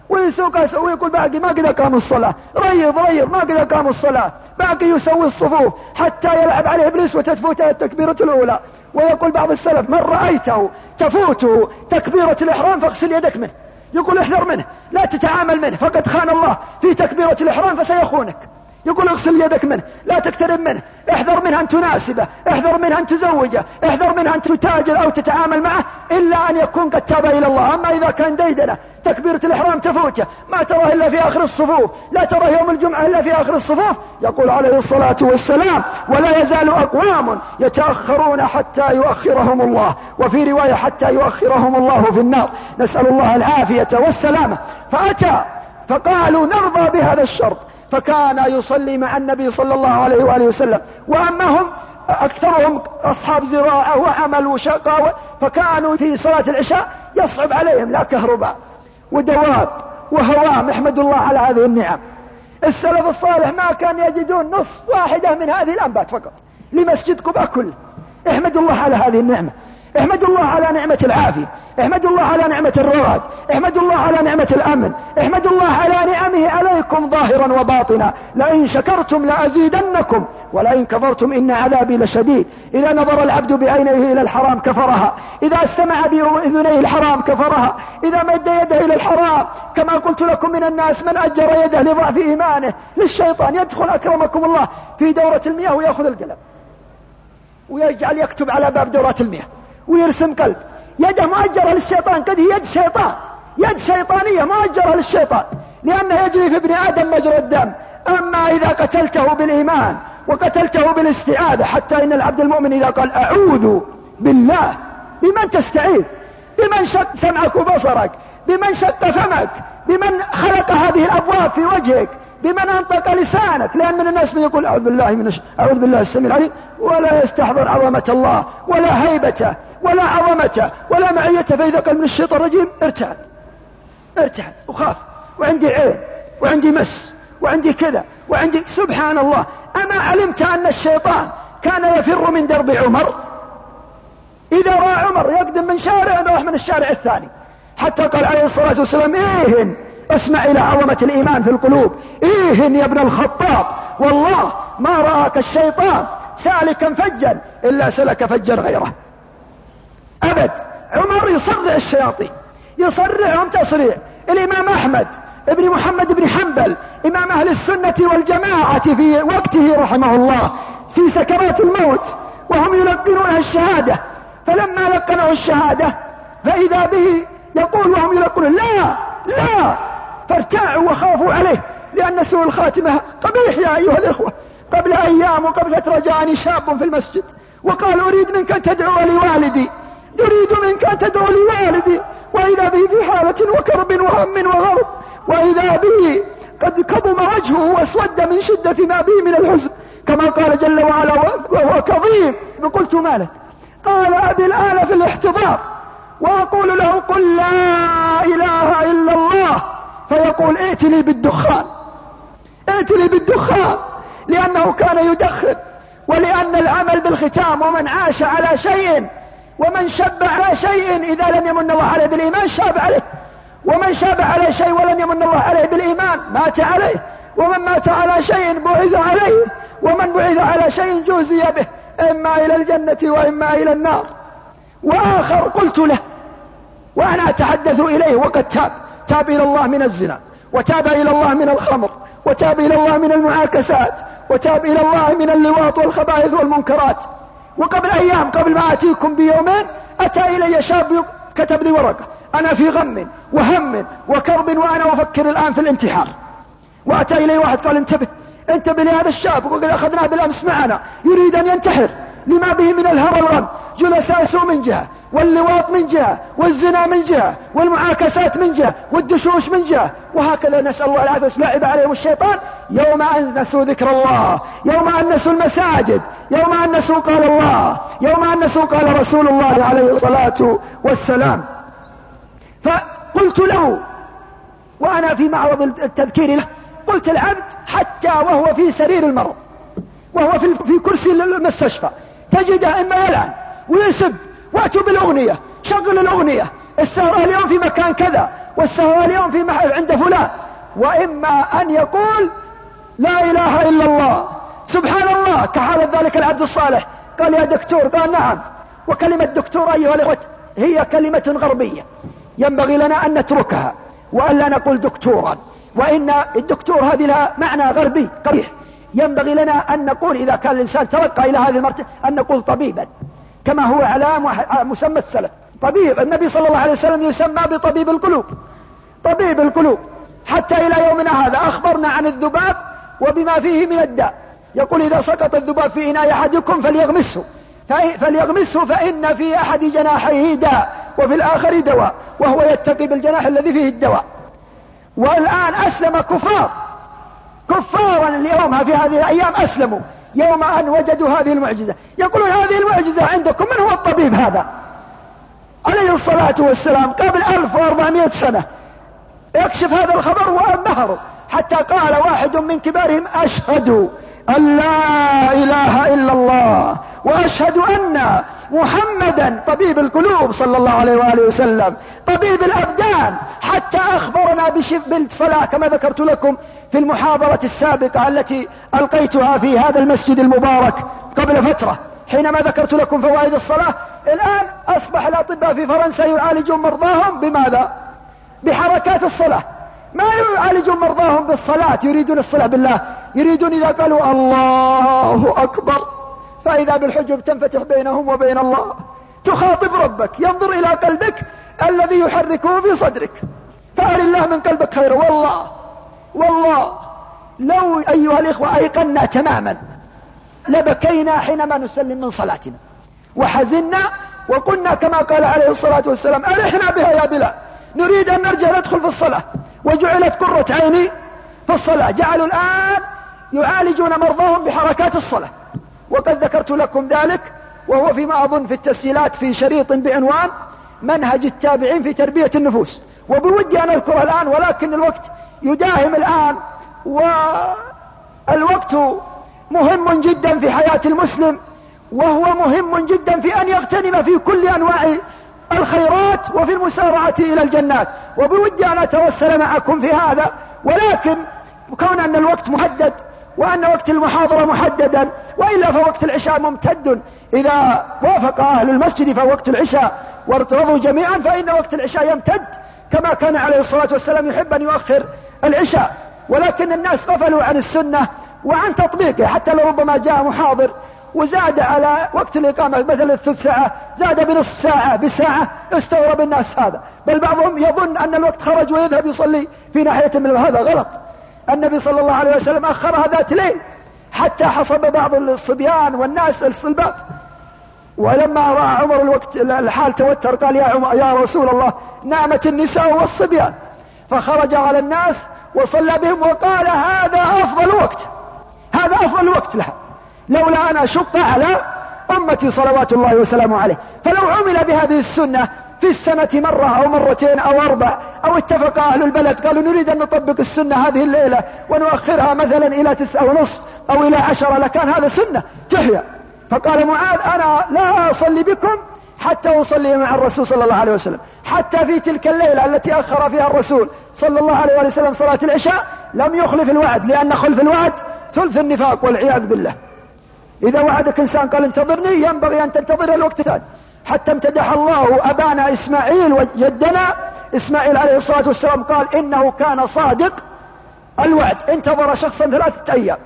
S2: ويسوق ويقول باقي ما قد قام الصلاة، ريض ريض ما قد قام الصلاة، باقي يسوي الصفوف حتى يلعب عليه إبليس وتتفوته التكبيرة الأولى. ويقول بعض السلف من رأيته تفوته تكبيرة الإحرام فاغسل يدك منه، يقول احذر منه، لا تتعامل منه، فقد خان الله في تكبيرة الإحرام فسيخونك. يقول اغسل يدك منه، لا تقترب منه، احذر منه أن تناسبه، احذر منه أن تزوجه، احذر منه أن تتاجر أو تتعامل معه إلا أن يكون قد تاب إلى الله. أما إذا كان ديدنه تكبيرة الإحرام تفوته ما تراه إلا في آخر الصفوف، لا تراه يوم الجمعة إلا في آخر الصفوف، يقول عليه الصلاة والسلام ولا يزال أقوام يتأخرون حتى يؤخرهم الله، وفي رواية حتى يؤخرهم الله في النار، نسأل الله العافية والسلامة. فأتى فقالوا نرضى بهذا الشرط، فكان يصلي مع النبي صلى الله عليه وآله وسلم. وأما هم أكثرهم أصحاب زراعة وعمل وشقاوة، فكانوا في صلاة العشاء يصعب عليهم لا كهرباء ودواب وهوام. احمد الله على هذه النعم. السلف الصالح ما كان يجدون نصف واحدة من هذه الأنبات فقط لمسجد قباء كله. احمد الله على هذه النعمة، احمد الله على نعمة العافية، احمد الله على نعمة الرواد، احمد الله على نعمة الأمن، احمد الله على نعمه عليكم ظاهرا وباطنا. لئن شكرتم لأزيدنكم ولئن كفرتم إن عذابي لشديد. إذا نظر العبد بعينيه إلى الحرام كفرها، إذا استمع بأذنيه الحرام كفرها، إذا مد يده إلى الحرام. كما قلت لكم من الناس من أجر يده لضعف إيمانه للشيطان، يدخل أكرمكم الله في دورة المياه ويأخذ القلم ويجعل يكتب على باب دورات المياه ويرسم قلب. يده مؤجرة للشيطان، قد هي يد شيطان، يد شيطانية مؤجرة للشيطان، لأنه يجري في ابن آدم مجرى الدم. أما إذا قتلته بالإيمان وقتلته بالاستعاذة، حتى إن العبد المؤمن إذا قال أعوذ بالله، بمن تستعيذ؟ بمن شق سمعك وبصرك، بمن شق فمك، بمن خلق هذه الأبواب في وجهك، بمن أنطق لسانك. لأن من الناس من يقول أعوذ بالله من الش... أعوذ بالله السميع العليم، ولا يستحضر عظمة الله ولا هيبته ولا عظمته ولا معيته، فإذا قال من الشيطان الرجيم ارتعد ارتعد وخاف، وعندي عين وعندي مس وعندي كذا وعندي. سبحان الله. أما علمت أن الشيطان كان يفر من درب عمر؟ إذا رأى عمر يقدم من شارع يروح من الشارع الثاني، حتى قال عليه الصلاة والسلام إيهن، اسمع إلى عظمة الإيمان في القلوب، إيهن يا ابن الخطاب والله ما رآك الشيطان سالكا فجا إلا سلك فجا غيره أبد. عمر يصرع الشياطين، يصرعهم تصريع. الإمام أحمد ابن محمد بن حنبل إمام أهل السنة والجماعة في وقته رحمه الله في سكرات الموت وهم يلقنونه الشهادة، فلما لقنوا الشهادة فإذا به يقول وهم يلقنون لا لا، فارتاعوا وخافوا عليه، لأن سوء الخاتمة قبيح يا أيها الإخوة. قبل أيام وقبل فترة جاءني شاب في المسجد وقال أريد منك أن تدعو لوالدي، يريد منك أن تدعو لوالدي، وإذا به في حالة وكرب وهم وغرب، وإذا به قد كظم وجهه واسود من شدة ما به من الحزن، كما قال جل وعلا وهو كظيم. فقلت مالك؟ قال أبي الآن في الاحتضار، وأقول له قل لا إله إلا الله، فيقول ائتني بالدخان ائتني بالدخان، لأنه كان يدخن. ولأن العمل بالختام، ومن عاش على شيء ومن شب على شيء إذا لم يمن الله عليه بالإيمان شاب عليه، ومن شاب على شيء ولم يمن الله عليه بالإيمان مات عليه، ومن مات على شيء بعث عليه، ومن بعث على شيء جوزي به، إما إلى الجنة وإما إلى النار. وآخر قلت له وأنا أتحدث إليه وقد تاب تاب إلى الله من الزنا، وتاب إلى الله من الخمر، وتاب إلى الله من المعاكسات، وتاب إلى الله من اللواط والخبائث والمنكرات. وقبل أيام قبل ما أتيكم بيومين أتى إلي شاب كتب لي ورقة أنا في غم وهم وكرب وأنا أفكر الآن في الانتحار. وأتى إلي واحد قال انتبه انتبه لهذا الشاب، وقد أخذناه بالأمس معنا يريد أن ينتحر لما به من الهوى والغم، جلساء سوء من جهة، واللواط من جهة، والزنا من جهة، والمعاكسات من جهة، والدشوش من جهة، وهكذا نسأل الله العافية. لعب عليهم الشيطان يوم أن نسوا ذكر الله، يوم أن نسوا المساجد، يوم أن نسوا قال الله، يوم أن نسوا قال رسول الله عليه الصلاة والسلام. فقلت له وأنا في معرض التذكير له، قلت العبد حتى وهو في سرير المرض وهو في, في كرسي المستشفى تجده إما يلعن ويسب، واتوا بالأغنية، شغل الأغنية، السهرة اليوم في مكان كذا، والسهرة اليوم في محل عند فلان. وإما أن يقول لا إله إلا الله سبحان الله كحال ذلك العبد الصالح، قال يا دكتور، قال نعم. وكلمة دكتور أيها الإخوة هي كلمة غربية ينبغي لنا أن نتركها وأن لا نقول دكتورا، وإن الدكتور هذه لها معنى غربي قبيح. ينبغي لنا أن نقول إذا كان الإنسان ترقى إلى هذه المرتبة أن نقول طبيبا كما هو على مسمى السلف. طبيب، النبي صلى الله عليه وسلم يسمى بطبيب القلوب، طبيب القلوب. حتى إلى يومنا هذا أخبرنا عن الذباب وبما فيه من الداء، يقول إذا سقط الذباب في إناء أحدكم فليغمسه فليغمسه فإن في أحد جناحيه داء وفي الآخر دواء، وهو يتقي بالجناح الذي فيه الدواء. والآن أسلم كفار كفارا اليوم في هذه الأيام أسلموا يوم أن وجدوا هذه المعجزة، يقولون هذه المعجزة عندكم، من هو الطبيب هذا؟ عليه الصلاة والسلام قبل ألف وأربعمائة سنة يكشف هذا الخبر وانبهروا، حتى قال واحد من كبارهم أشهد أن لا إله إلا الله وأشهد أن محمدا طبيب القلوب صلى الله عليه وآله وسلم طبيب الأبدان. حتى أخبرنا بالصلاة كما ذكرت لكم في المحاضرة السابقة التي ألقيتها في هذا المسجد المبارك قبل فترة حينما ذكرت لكم فوائد الصلاة. الآن أصبح الأطباء في فرنسا يعالجون مرضاهم بماذا؟ بحركات الصلاة. ما يعالجون مرضاهم بالصلاة، يريدون الصلاة بالله، يريدون إذا قالوا الله أكبر فإذا بالحجب تنفتح بينهم وبين الله، تخاطب ربك ينظر إلى قلبك الذي يحركه في صدرك، فأل الله من قلبك خير. والله والله لو أيها الإخوة أيقنا تماما لبكينا حينما نسلم من صلاتنا وحزنا وقلنا كما قال عليه الصلاة والسلام ألحنا بها يا بلال، نريد أن نرجع ندخل في الصلاة، وجعلت قرة عيني في الصلاة. جعلوا الآن يعالجون مرضاهم بحركات الصلاة، وقد ذكرت لكم ذلك وهو فيما أظن في التسجيلات في شريط بعنوان منهج التابعين في تربية النفوس. وبودي أن أذكر الآن ولكن الوقت يداهم الآن، والوقت مهم جدا في حياة المسلم، وهو مهم جدا في أن يغتنم في كل أنواع الخيرات وفي المسارعة إلى الجنات. وبودي أن أتوسل معكم في هذا، ولكن كون أن الوقت محدد وأن وقت المحاضرة محددا، وإلا فوقت العشاء ممتد، إذا وافق أهل المسجد فوقت العشاء وارتضوا جميعا فإن وقت العشاء يمتد كما كان عليه الصلاة والسلام يحب أن يؤخر العشاء. ولكن الناس غفلوا عن السنة وعن تطبيقه، حتى لربما جاء محاضر وزاد على وقت الإقامة مثل الثلث ساعة، زاد بنصف ساعة بساعة، استغرب الناس هذا، بل بعضهم يظن أن الوقت خرج ويذهب يصلي في ناحية من هذا غلط. النبي صلى الله عليه وسلم أخرها ذات ليل حتى حصب بعض الصبيان والناس الصلبات، ولما رأى عمر الوقت الحال توتر قال يا, عمر يا رسول الله نامت النساء والصبيان، فخرج على الناس وصلى بهم وقال هذا أفضل وقت، هذا أفضل وقت لها، لولا أنا شق على أمتي صلوات الله وسلامه عليه. فلو عمل بهذه السنة في السنة مرة أو مرتين أو أربع، أو اتفق أهل البلد قالوا نريد أن نطبق السنة هذه الليلة ونؤخرها مثلا إلى تسعة ونصف أو إلى عشرة، لكان هذا سنة تحيا. فقال معاذ أنا لا أصلي بكم حتى أصلي مع الرسول صلى الله عليه وسلم. حتى في تلك الليلة التي أخر فيها الرسول صلى الله عليه وسلم صلاة العشاء لم يخلف الوعد، لأن خلف الوعد ثلث النفاق والعياذ بالله. إذا وعدك إنسان قال انتظرني ينبغي أن تنتظر الوقت ثاني. حتى امتدح الله أبانا إسماعيل وجدنا إسماعيل عليه الصلاة والسلام قال إنه كان صادق الوعد، انتظر شخصا ثلاثة أيام.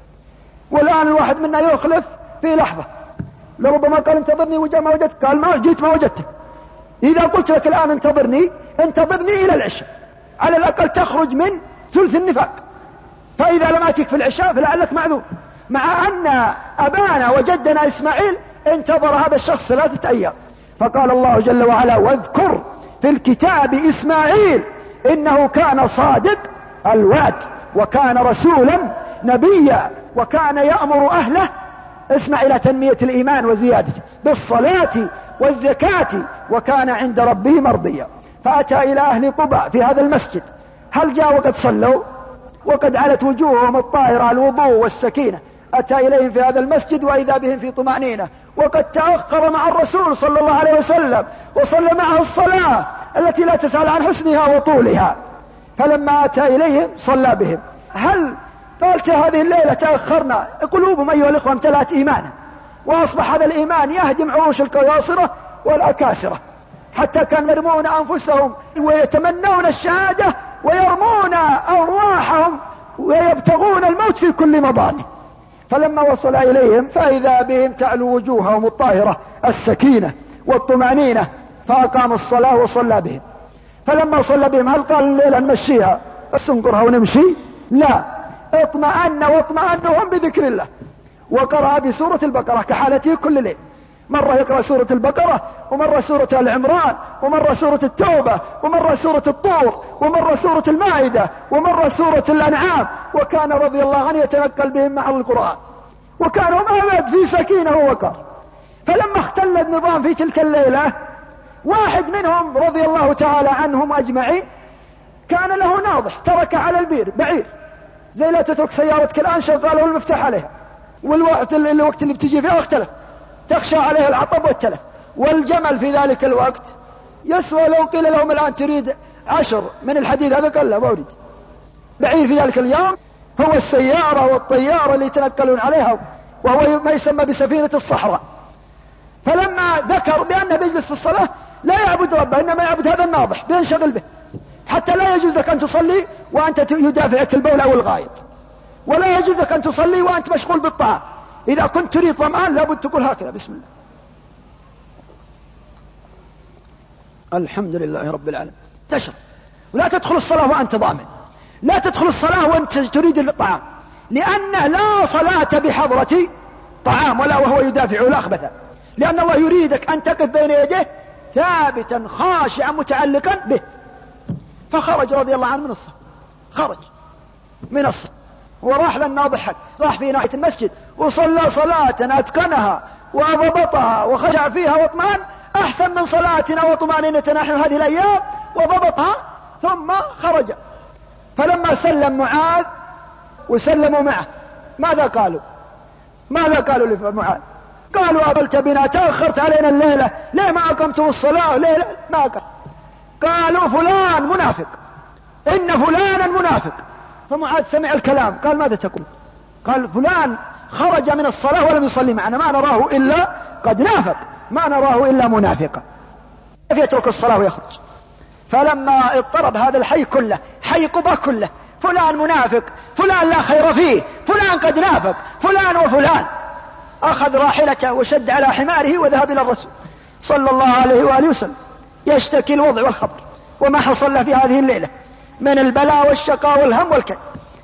S2: والآن الواحد منا يخلف في لحظة، لربما قال انتظرني وجاء ما وجدت، قال ما جيت ما وجدتك. إذا قلت لك الآن انتظرني انتظرني إلى العشاء، على الأقل تخرج من ثلث النفاق، فإذا لم أتيك في العشاء فلعلك معذور. مع أن أبانا وجدنا إسماعيل انتظر هذا الشخص ثلاثة أيام. فقال الله جل وعلا واذكر في الكتاب إسماعيل إنه كان صادق الوعد وكان رسولا نبيا وكان يأمر أهله، اسمع إلى تنمية الإيمان وزيادته، بالصلاة والزكاة وكان عند ربه مرضيا. فأتى إلى أهل قباء في هذا المسجد، هل جاء وقد صلوا وقد علت وجوههم الطاهرة الوضوء والسكينة، أتى إليهم في هذا المسجد وإذا بهم في طمأنينة، وقد تأخر مع الرسول صلى الله عليه وسلم وصلى معه الصلاة التي لا تسأل عن حسنها وطولها. فلما أتى إليهم صلى بهم. هل قالت هذه الليلة تأخرنا؟ قلوبهم أيها الإخوة امتلأت إيمانا، وأصبح هذا الإيمان يهدم عروش القياصرة والأكاسرة، حتى كان يرمون أنفسهم ويتمنون الشهادة ويرمون أرواحهم ويبتغون الموت في كل مضان. فلما وصل إليهم فإذا بهم تعلو وجوههم الطاهرة السكينة والطمأنينة، فأقاموا الصلاة وصلى بهم. فلما صلى بهم هل قال الليلة نمشيها بس نقرها ونمشي؟ لا، اطمأن واطمأنهم بذكر الله، وقرأ بسورة البقرة كحالته كل ليل، مرة يقرأ سورة البقرة، ومرة سورة العمران، ومرة سورة التوبة، ومرة سورة الطور، ومرة سورة المائدة، ومرة سورة الأنعام. وكان رضي الله عنه يتنقل بهم مع القرآن، وكانوا أبد في سكينة ووقار. فلما اختل النظام في تلك الليلة، واحد منهم رضي الله تعالى عنهم أجمعين كان له ناضح ترك على البير بعير، زي لا تترك سيارتك الآن شغاله المفتاح عليها، والوقت الوقت اللي بتجي فيه اختلف، تخشى عليه العطب والتلف. والجمل في ذلك الوقت يسوى لو قيل لهم الآن تريد عشر من الحديد هذا قال لا ما أريد. بعير في ذلك اليوم هو السيارة والطيارة اللي يتنقلون عليها، وهو ما يسمى بسفينة الصحراء. فلما ذكر بأنه بيجلس في الصلاة لا يعبد ربه، إنما يعبد هذا الناضح بينشغل به، حتى لا يجوز لك أن تصلي وأنت يدافعك البول أو الغائط، ولا يجوز لك أن تصلي وأنت مشغول بالطعام. إذا كنت تريد ظمآن لابد تقول هكذا بسم الله الحمد لله رب العالمين تشرب. ولا تدخل الصلاة وأنت ضامن، لا تدخل الصلاة وأنت تريد الطعام، لأن لا صلاة بحضرة طعام ولا وهو يدافع الأخبث، لأن الله يريدك أن تقف بين يديه ثابتا خاشعا متعلقا به. فخرج رضي الله عنه من الصف، خرج من الصف وراح للناضح حق، راح في ناحية المسجد وصلى صلاة أتقنها وضبطها وخشع فيها واطمأن أحسن من صلاتنا وطمأنينة نحن هذه الأيام، وضبطها ثم خرج. فلما سلم معاذ وسلموا معه ماذا قالوا؟ ماذا قالوا لمعاذ؟ قالوا أقلت بنا، تأخرت علينا الليلة، ليه ما أقمتم الصلاة؟ ليه ما قال؟ قالوا فلان منافق، إن فلانا منافق. فمعاذ سمع الكلام قال ماذا تقول؟ قال فلان خرج من الصلاة ولم يصلي معنا، ما نراه إلا قد نافق، ما نراه إلا منافقا. كيف يترك الصلاة ويخرج؟ فلما اضطرب هذا الحي كله، حي قباء كله، فلان منافق، فلان لا خير فيه، فلان قد نافق، فلان وفلان، أخذ راحلته وشد على حماره وذهب إلى الرسول صلى الله عليه وآله وسلم يشتكي الوضع والخبر وما حصل له في هذه الليلة من البلاء والشقاء والهم والكد.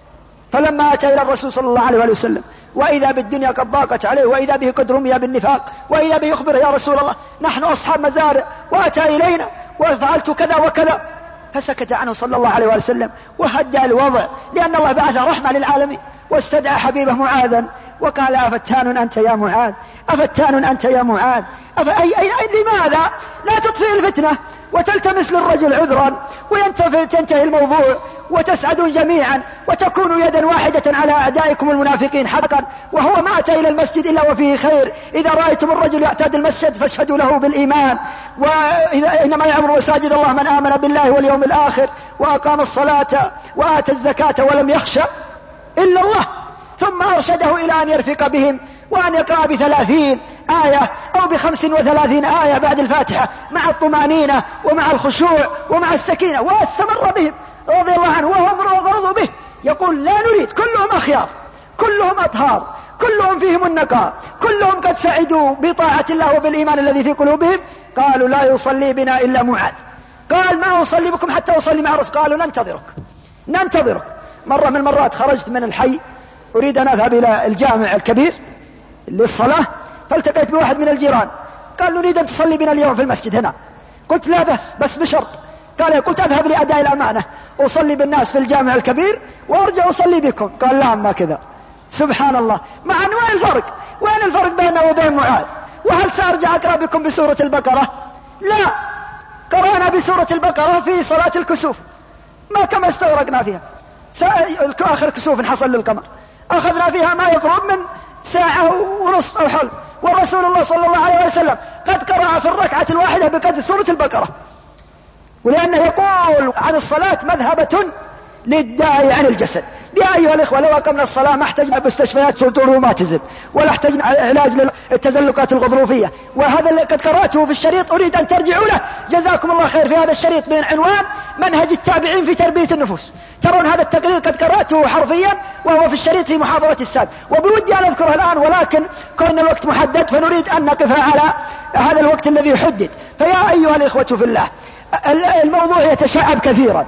S2: فلما أتى إلى الرسول صلى الله عليه وآله وسلم وإذا بالدنيا قد ضاقت عليه، وإذا به قد رمي بالنفاق، وإذا به يخبر يا رسول الله نحن أصحاب مزارع وأتى إلينا وفعلت كذا وكذا، فسكت عنه صلى الله عليه وآله وسلم وهدأ الوضع، لأن الله بعث رحمة للعالمين. واستدعى حبيبه معاذا وقال أفتان أنت يا معاذ، أفتان أنت يا معاذ، أف... أي... أي... أي... لماذا لا تطفئ الفتنة وتلتمس للرجل عذرا وينتهي الموضوع وتسعدون جميعا وتكونوا يدا واحدة على أعدائكم المنافقين حقا؟ وهو ما أتى إلى المسجد إلا وفيه خير. إذا رأيتم الرجل يعتاد المسجد فاشهدوا له بالإيمان، وإنما يعمر مساجد الله من آمن بالله واليوم الآخر وأقام الصلاة وآتى الزكاة ولم يخشى إلا الله. ثم أرشده إلى أن يرفق بهم وأن يقرأ بثلاثين آية أو بخمس وثلاثين آية بعد الفاتحة مع الطمأنينة ومع الخشوع ومع السكينة، واستمر بهم رضي الله عنه وهم رضوا به. يقول لا نريد، كلهم أخيار، كلهم أطهار، كلهم فيهم النقاء، كلهم قد سعدوا بطاعة الله وبالإيمان الذي في قلوبهم. قالوا لا يصلي بنا إلا معاذ. قال ما أصلي بكم حتى أصلي مع الرسول. قالوا ننتظرك ننتظرك. مرة من المرات خرجت من الحي أريد أن أذهب إلى الجامع الكبير للصلاة، فالتقيت بواحد من الجيران قال نريد أن تصلي بنا اليوم في المسجد هنا. قلت لا بس بس بشرط. قال قلت أذهب لأداء الأمانة، أصلي بالناس في الجامع الكبير وأرجع أصلي بكم. قال لا ما كذا. سبحان الله، مع أن وين الفرق؟ وين الفرق بيننا وبين معاذ؟ وهل سأرجع أقرأ بكم بسورة البقرة؟ لا، قرأنا بسورة البقرة في صلاة الكسوف ما كما استغرقنا فيها. آخر كسوف حصل للقمر أخذنا فيها ما يقرب من ساعة ونصف أو حول، ورسول الله صلى الله عليه وسلم قد قرأ في الركعة الواحدة بقدر سورة البقرة. ولأنه يقول عن الصلاة مذهبة للداعي عن الجسد. يا أيها الإخوة لو أقمنا الصلاة ما احتجنا مستشفيات روماتيزم ولا احتجنا علاج للتزلقات الغضروفية. وهذا قد قرأته في الشريط أريد أن ترجعوا له جزاكم الله خير، في هذا الشريط من عنوان منهج التابعين في تربية النفوس. ترون هذا التقرير قد قرأته حرفيا وهو في الشريط في محاضرة السابق، وبودي أن أذكره الآن ولكن كون الوقت محدد فنريد أن نقف على هذا الوقت الذي حدد. فيا أيها الإخوة في الله الموضوع يتشعب كثيرا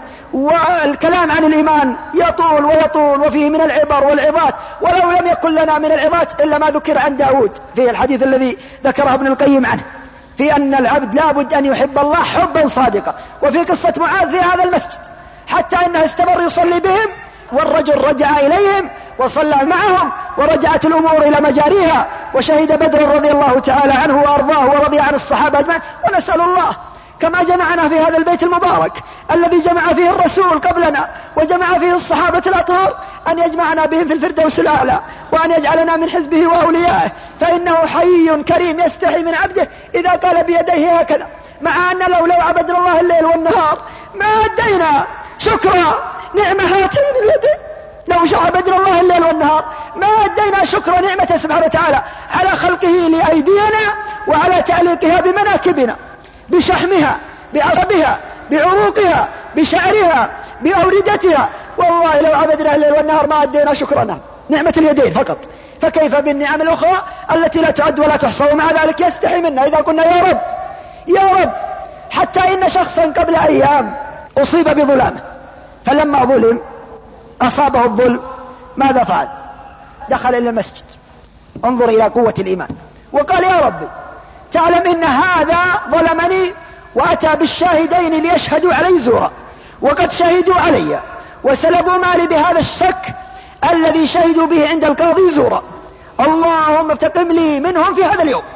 S2: والكلام عن الإيمان يطول ويطول وفيه من العبر والعظات، ولو لم يكن لنا من العظات إلا ما ذكر عن داود في الحديث الذي ذكره ابن القيم عنه في أن العبد لابد أن يحب الله حبا صادقا. وفي قصة معاذ في هذا المسجد حتى أنه استمر يصلي بهم والرجل رجع إليهم وصلى معهم ورجعت الأمور إلى مجاريها، وشهد بدر رضي الله تعالى عنه وأرضاه ورضي عن الصحابة أجمعين. ونسأل الله كما جمعنا في هذا البيت المبارك الذي جمع فيه الرسول قبلنا وجمع فيه الصحابة الأطهار أن يجمعنا بهم في الفردوس الأعلى وأن يجعلنا من حزبه وأوليائه، فإنه حي كريم يستحي من عبده إذا قال بيديه هكذا، مع أن لو لو عبدنا الله الليل والنهار ما أدينا شكرا نعمة هاتين اليدين. لو عبدنا الله الليل والنهار ما أدينا شكر نعمة سبحانه وتعالى على خلقه لأيدينا وعلى تعليقها بمناكبنا بشحمها بعصبها بعروقها بشعرها بأوردتها. والله لو عبدنا الليل والنهار ما أدينا شكرنا نعمة اليدين فقط، فكيف بالنعم الأخرى التي لا تعد ولا تحصى. ومع ذلك يستحي منا إذا قلنا يا رب يا رب. حتى إن شخصا قبل أيام أصيب بظلامه، فلما ظلم أصابه الظلم ماذا فعل؟ دخل إلى المسجد، انظر إلى قوة الإيمان، وقال يا ربي تعلم إن هذا ظلمني وأتى بالشاهدين ليشهدوا علي زورا وقد شهدوا علي وسلبوا مالي بهذا الشك الذي شهدوا به عند القاضي زورا. اللهم انتقم لي منهم في هذا اليوم،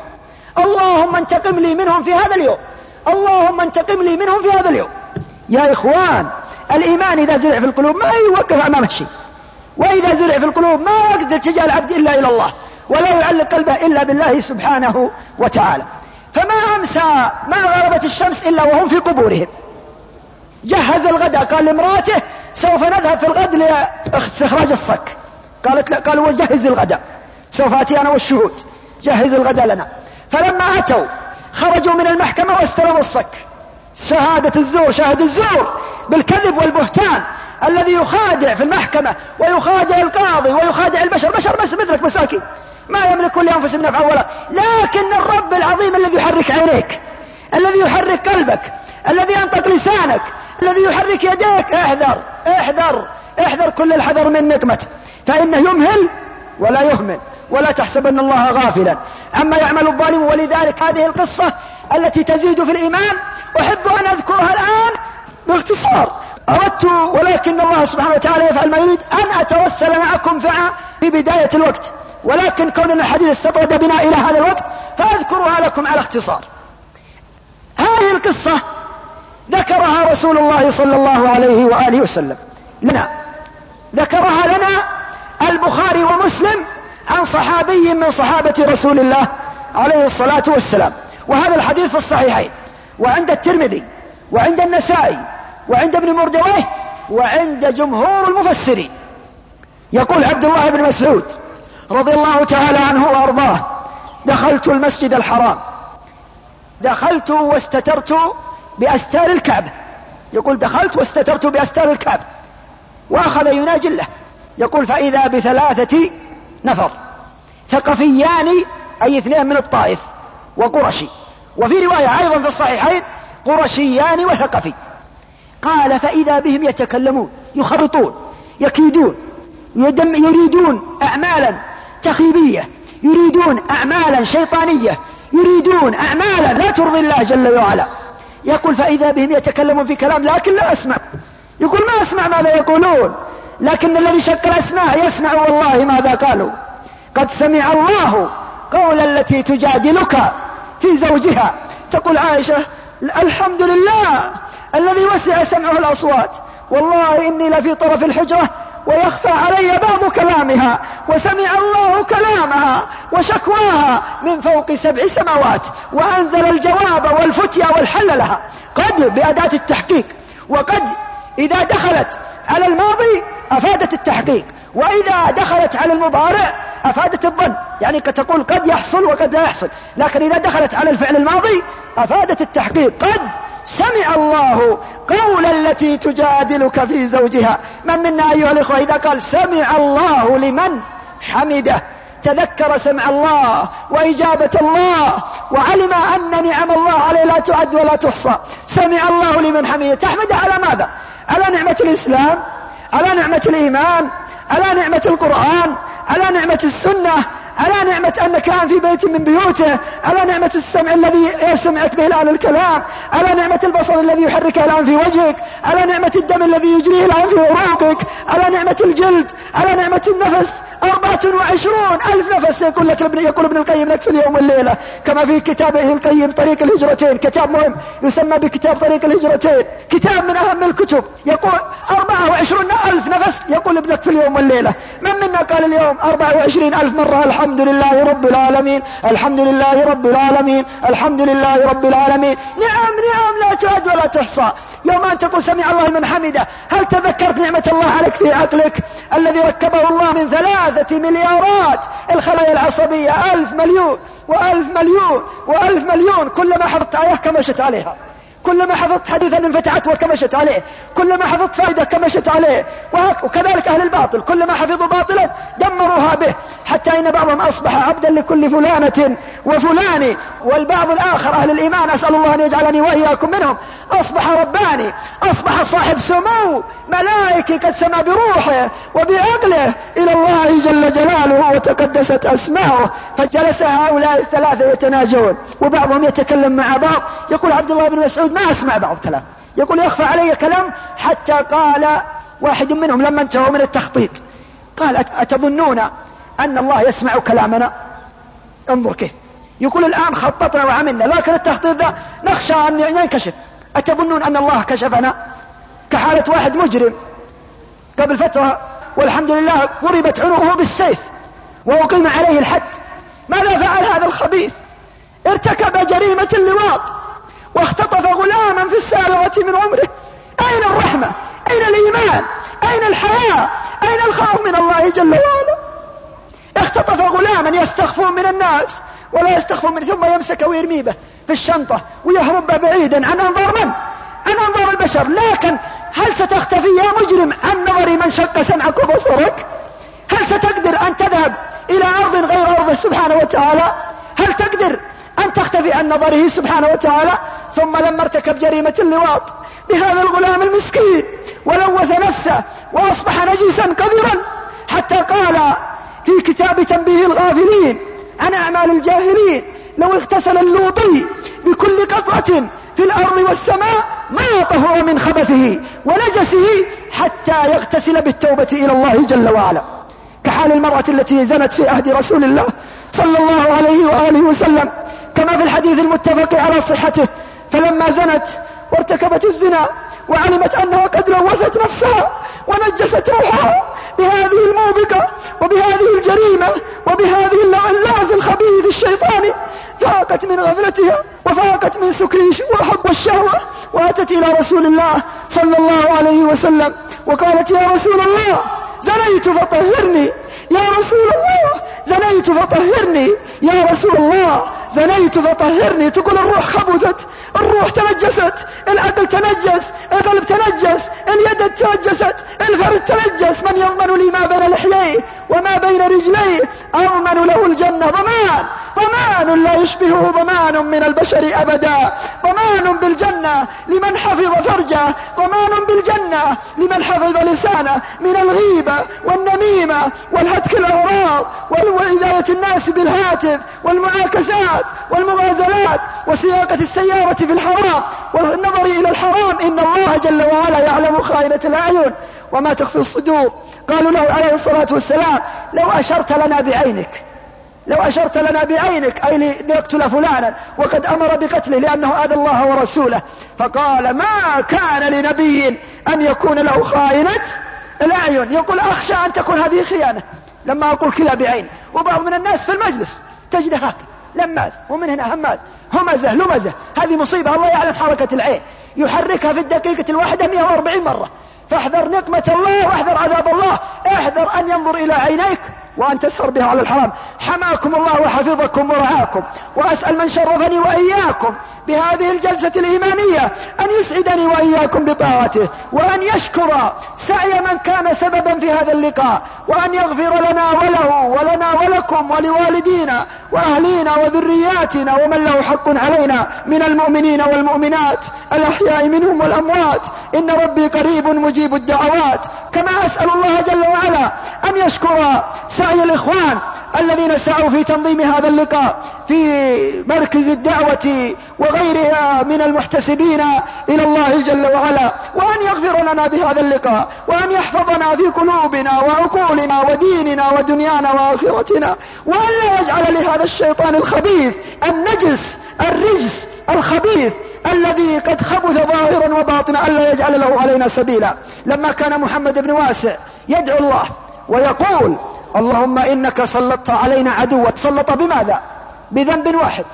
S2: اللهم انتقم لي منهم في هذا اليوم، اللهم انتقم لي منهم في هذا اليوم. يا إخوان الإيمان إذا زرع في القلوب ما يوقف أمام الشيء، وإذا زرع في القلوب ما يقدر اتجاه العبد إلا إلى الله ولا يعلق قلبه إلا بالله سبحانه وتعالى. فما أمسى ما غربت الشمس إلا وهم في قبورهم. جهز الغداء، قال لامرأته سوف نذهب في الغد لاستخراج الصك، قالت لا، قالوا وجهز الغداء سوف أتي أنا والشهود، جهز الغداء لنا. فلما أتوا خرجوا من المحكمة واستلموا الصك. شهادة الزور، شاهد الزور بالكذب والبهتان الذي يخادع في المحكمة ويخادع القاضي ويخادع البشر، بشر بس مثلك مساكين ما يملكون لأنفسهم نفعا ولا، لكن الرب العظيم الذي يحرك عينيك، الذي يحرك قلبك، الذي ينطق لسانك، الذي يحرك يديك، احذر احذر احذر كل الحذر من نقمته، فإنه يمهل ولا يهمل، ولا تحسبن الله غافلا عما يعمل الظالم. ولذلك هذه القصة التي تزيد في الإيمان أحب أن أذكرها الآن باختصار. أردت ولكن الله سبحانه وتعالى يفعل ما يريد أن أتوسل معكم في بداية الوقت، ولكن كون الحديث استطرد بنا إلى هذا الوقت فأذكرها لكم على اختصار. هذه القصة ذكرها رسول الله صلى الله عليه وآله وسلم لنا، ذكرها لنا البخاري ومسلم عن صحابي من صحابة رسول الله عليه الصلاة والسلام. وهذا الحديث في الصحيحين وعند الترمذي وعند النسائي وعند ابن مردويه وعند جمهور المفسرين. يقول عبد الله بن مسعود رضي الله تعالى عنه وأرضاه: دخلت المسجد الحرام، دخلت واستترت بأستار الكعبة. يقول دخلت واستترت بأستار الكعبة، وأخذ يناجي له يقول: فإذا بثلاثة نفر ثقفيان، أي اثنين من الطائف وقرشي، وفي رواية أيضا في الصحيحين قرشيان وثقفي. قال: فإذا بهم يتكلمون، يخرطون، يكيدون، يريدون أعمالا تخيبية، يريدون أعمالا شيطانية، يريدون أعمالا لا ترضي الله جل وعلا. يقول: فإذا بهم يتكلمون في كلام لكن لا أسمع. يقول: ما أسمع ماذا يقولون، لكن الذي شق الأسماع يسمع والله ماذا قالوا. قد سمع الله قول التي تجادلك في زوجها. تقول عائشة: الحمد لله الذي وسع سمعه الأصوات، والله إني لفي طرف الحجرة ويخفى علي بعض كلامها، وسمع الله كلامها وشكواها من فوق سبع سماوات، وأنزل الجواب والفتيا والحل لها. قد بأداة التحقيق، وقد إذا دخلت على الماضي أفادت التحقيق، وإذا دخلت على المضارع أفادت الظن. يعني قد تقول قد يحصل وقد لا يحصل، لكن إذا دخلت على الفعل الماضي أفادت التحقيق. قد سمع الله قول التي تجادلك في زوجها. من منا أيها الإخوة إذا قال سمع الله لمن حمده تذكر سمع الله وإجابة الله، وعلم أن نعم الله عليه لا تعد ولا تحصى. سمع الله لمن حمده، تحمده على ماذا؟ على نعمة الإسلام، على نعمة الإيمان، على نعمة القرآن، على نعمة السنة، على نعمة أنك الآن في بيت من بيوته، على نعمة السمع الذي يسمعك به الآن الكلام، على نعمة البصر الذي يحركه الآن في وجهك، على نعمة الدم الذي يجريه الآن في عروقك، على نعمة الجلد، على نعمة النفس. أربعة وعشرون ألف نفس يقول لك ابن يقول ابن القيم لك في اليوم والليلة، كما في كتابه القيم طريق الهجرتين، كتاب مهم يسمى بكتاب طريق الهجرتين، كتاب من أهم الكتب. يقول أربعة وعشرون ألف نفس يقول ابنك في اليوم والليلة. من منا قال اليوم أربعة وعشرين ألف مرة الحمد لله رب العالمين، الحمد لله رب العالمين، الحمد لله رب العالمين؟ نعم نعم لا تعد ولا تحصى. يوم أن تقول سمع الله من حمده، هل تذكرت نعمة الله عليك في عقلك الذي ركبه الله من ثلاثة مليارات الخلايا العصبية، ألف مليون وألف مليون وألف مليون؟ كلما حفظت آية كمشت عليها، كلما حفظت حديثا انفتحت وكمشت عليه، كلما حفظت فائدة كمشت عليه. وكذلك أهل الباطل كلما حفظوا باطلا دمروها به، حتى إن بعضهم أصبح عبدا لكل فلانة وفلان، والبعض الآخر أهل الإيمان أسأل الله أن يجعلني وإياكم منهم أصبح رباني، أصبح صاحب سمو ملائكي قد سمى بروحه وبعقله إلى الله جل جلاله وتقدست أسماؤه. فجلس هؤلاء الثلاثة يتناجون، وبعضهم يتكلم مع بعض. يقول عبد الله بن مسعود ما أسمع بعض كلام، يقول يخفى علي كلام، حتى قال واحد منهم لما انتهوا من التخطيط قال أتظنون أن الله يسمع كلامنا؟ انظر كيف يقول الآن خططنا وعملنا، لكن التخطيط ذا نخشى أن ينكشف. أتظنون أن الله كشفنا؟ كحالة واحد مجرم قبل فترة والحمد لله ضربت عنقه بالسيف وأقيم عليه الحد. ماذا فعل هذا الخبيث؟ ارتكب جريمة اللواط واختطف غلاما في السابعة من عمره. أين الرحمة؟ أين الإيمان؟ أين الحياة؟ أين الخوف من الله جل وعلا؟ اختطف غلاما يستخفون من الناس ولا يستخفون من، ثم يمسك ويرميه به في الشنطة ويهرب بعيدا عن أنظار من؟ عن أنظار البشر. لكن هل ستختفي يا مجرم عن نظر من شق سمعك وبصرك؟ هل ستقدر أن تذهب إلى أرض غير أرضه سبحانه وتعالى؟ هل تقدر أن تختفي عن نظره سبحانه وتعالى؟ ثم لما ارتكب جريمة اللواط بهذا الغلام المسكين ولوث نفسه وأصبح نجيسا قذرا، حتى قال في كتاب تنبيه الغافلين عن أعمال الجاهلين لو اغتسل اللوطي بكل قطرة في الأرض والسماء ما طهر من خبثه ونجسه حتى يغتسل بالتوبة إلى الله جل وعلا. كحال المرأة التي زنت في عهد رسول الله صلى الله عليه وآله وسلم، كما في الحديث المتفق على صحته، فلما زنت وارتكبت الزنا وعلمت أنها قد لوثت نفسها ونجست روحها بهذه الموبقة وبهذه الجريمة وبهذه اللعث الخبيث الشيطاني، فاقت من غفلتها وفاقت من سكر وحب الشهوة، وأتت إلى رسول الله صلى الله عليه وسلم وقالت يا رسول الله زنيت فطهرني، يا رسول الله زنيت فطهرني، يا رسول الله زنيت فطهرني. تقول الروح خبثت، الروح تنجست، العقل تنجس، القلب تنجس، اليد تنجست، الفرد تنجس. من يضمن لي ما بين لحييه وما بين رجليه؟ أضمن له الجنة ضمان، ضمان لا يشبهه ضمان من البشر أبدا. ضمان بالجنة لمن حفظ فرجه، ضمان بالجنة لمن حفظ لسانه من الغيبة والنميمة والهتك الأغراض وإذاية الناس بالهاتف والمعاكسات والمغازلات وسياقة السيارة في الحرام والنظر إلى الحرام. إن الله جل وعلا يعلم خائنة الأعين وما تخفي الصدور. قالوا له عليه الصلاة والسلام لو أشرت لنا بعينك، لو أشرت لنا بعينك أي لنقتل فلانا، وقد أمر بقتله لأنه آذى الله ورسوله. فقال ما كان لنبي أن يكون له خائنة الأعين، يقول أخشى أن تكون هذه خيانة لما أقول كذا بعين. وبعض من الناس في المجلس تجده هكذا لماز، ومن هنا هماز، همزة لمزة، هذه مصيبة. الله يعلم حركة العين يحركها في الدقيقة الواحدة مئة وأربعين مرة. فاحذر نقمة الله واحذر عذاب الله. احذر أن ينظر إلى عينيك وأن تسهر بها على الحرام. حماكم الله وحفظكم ورعاكم. وأسأل من شرفني وإياكم بهذه الجلسة الإيمانية أن يسعدني وإياكم بطاعته، وأن يشكر سعي من كان سببا في هذا اللقاء، وأن يغفر لنا وله ولنا ولكم ولوالدينا وأهلينا وذرياتنا ومن له حق علينا من المؤمنين والمؤمنات الأحياء منهم والأموات، إن ربي قريب مجيب الدعوات. كما أسأل الله جل وعلا أن يشكر سعي الإخوان الذين سعوا في تنظيم هذا اللقاء في مركز الدعوة وغيرها من المحتسبين إلى الله جل وعلا، وأن يغفر لنا بهذا اللقاء، وأن يحفظنا في قلوبنا وعقولنا وديننا ودنيانا وآخرتنا، وأن لا يجعل لهذا الشيطان الخبيث النجس الرجس الخبيث الذي قد خبث ظاهرا وباطنا ألا يجعل له علينا سبيلا. لما كان محمد بن واسع يدعو الله ويقول اللهم إنك سلطت علينا عدوا، سلط بماذا؟ بذنب واحد،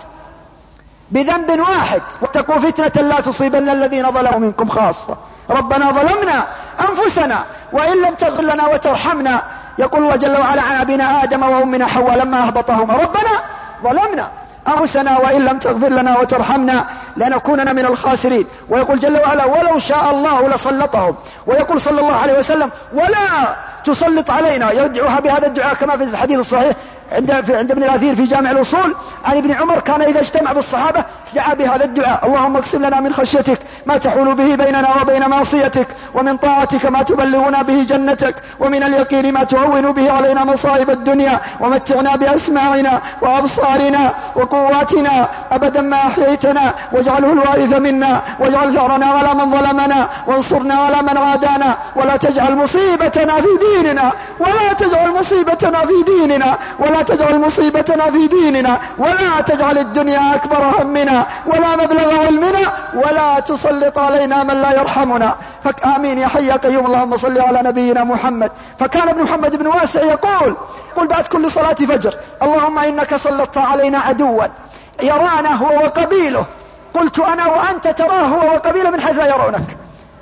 S2: بذنب واحد. واتقوا فتنة لا تصيبن الذين ظلموا منكم خاصة. ربنا ظلمنا أنفسنا وإن لم تغفر لنا وترحمنا. يقول الله جل وعلا عن أبينا آدم وأمنا حواء لما أهبطهما ربنا ظلمنا أنفسنا وإن لم تغفر لنا وترحمنا لنكونن من الخاسرين. ويقول جل وعلا ولو شاء الله لسلطهم. ويقول صلى الله عليه وسلم ولا تسلط علينا، يدعوها بهذا الدعاء كما في الحديث الصحيح عند عند ابن الأثير في جامع الوصول عن ابن عمر كان إذا اجتمع بالصحابة دعا بهذا الدعاء اللهم اقسم لنا من خشيتك ما تحول به بيننا وبين معصيتك، ومن طاعتك ما تبلغنا به جنتك، ومن اليقين ما تهون به علينا مصائب الدنيا، ومتعنا بأسماعنا وأبصارنا وقواتنا أبدا ما أحييتنا، واجعله الوارث منا، واجعل ثأرنا على من ظلمنا، وانصرنا على من عادانا، ولا تجعل مصيبتنا في ديننا، ولا تجعل مصيبتنا في ديننا، ولا تجعل مصيبتنا في ديننا، ولا تجعل الدنيا أكبر همنا ولا مبلغ علمنا، ولا تسلط علينا من لا يرحمنا. فآمين يا حي يا قيوم. اللهم صل على نبينا محمد. فكان ابن محمد بن واسع يقول قل بعد كل صلاة فجر اللهم إنك سلطت علينا عدوا يرانا هو وقبيله. قلت أنا وأنت تراه هو وقبيله من حيث لا يرونك،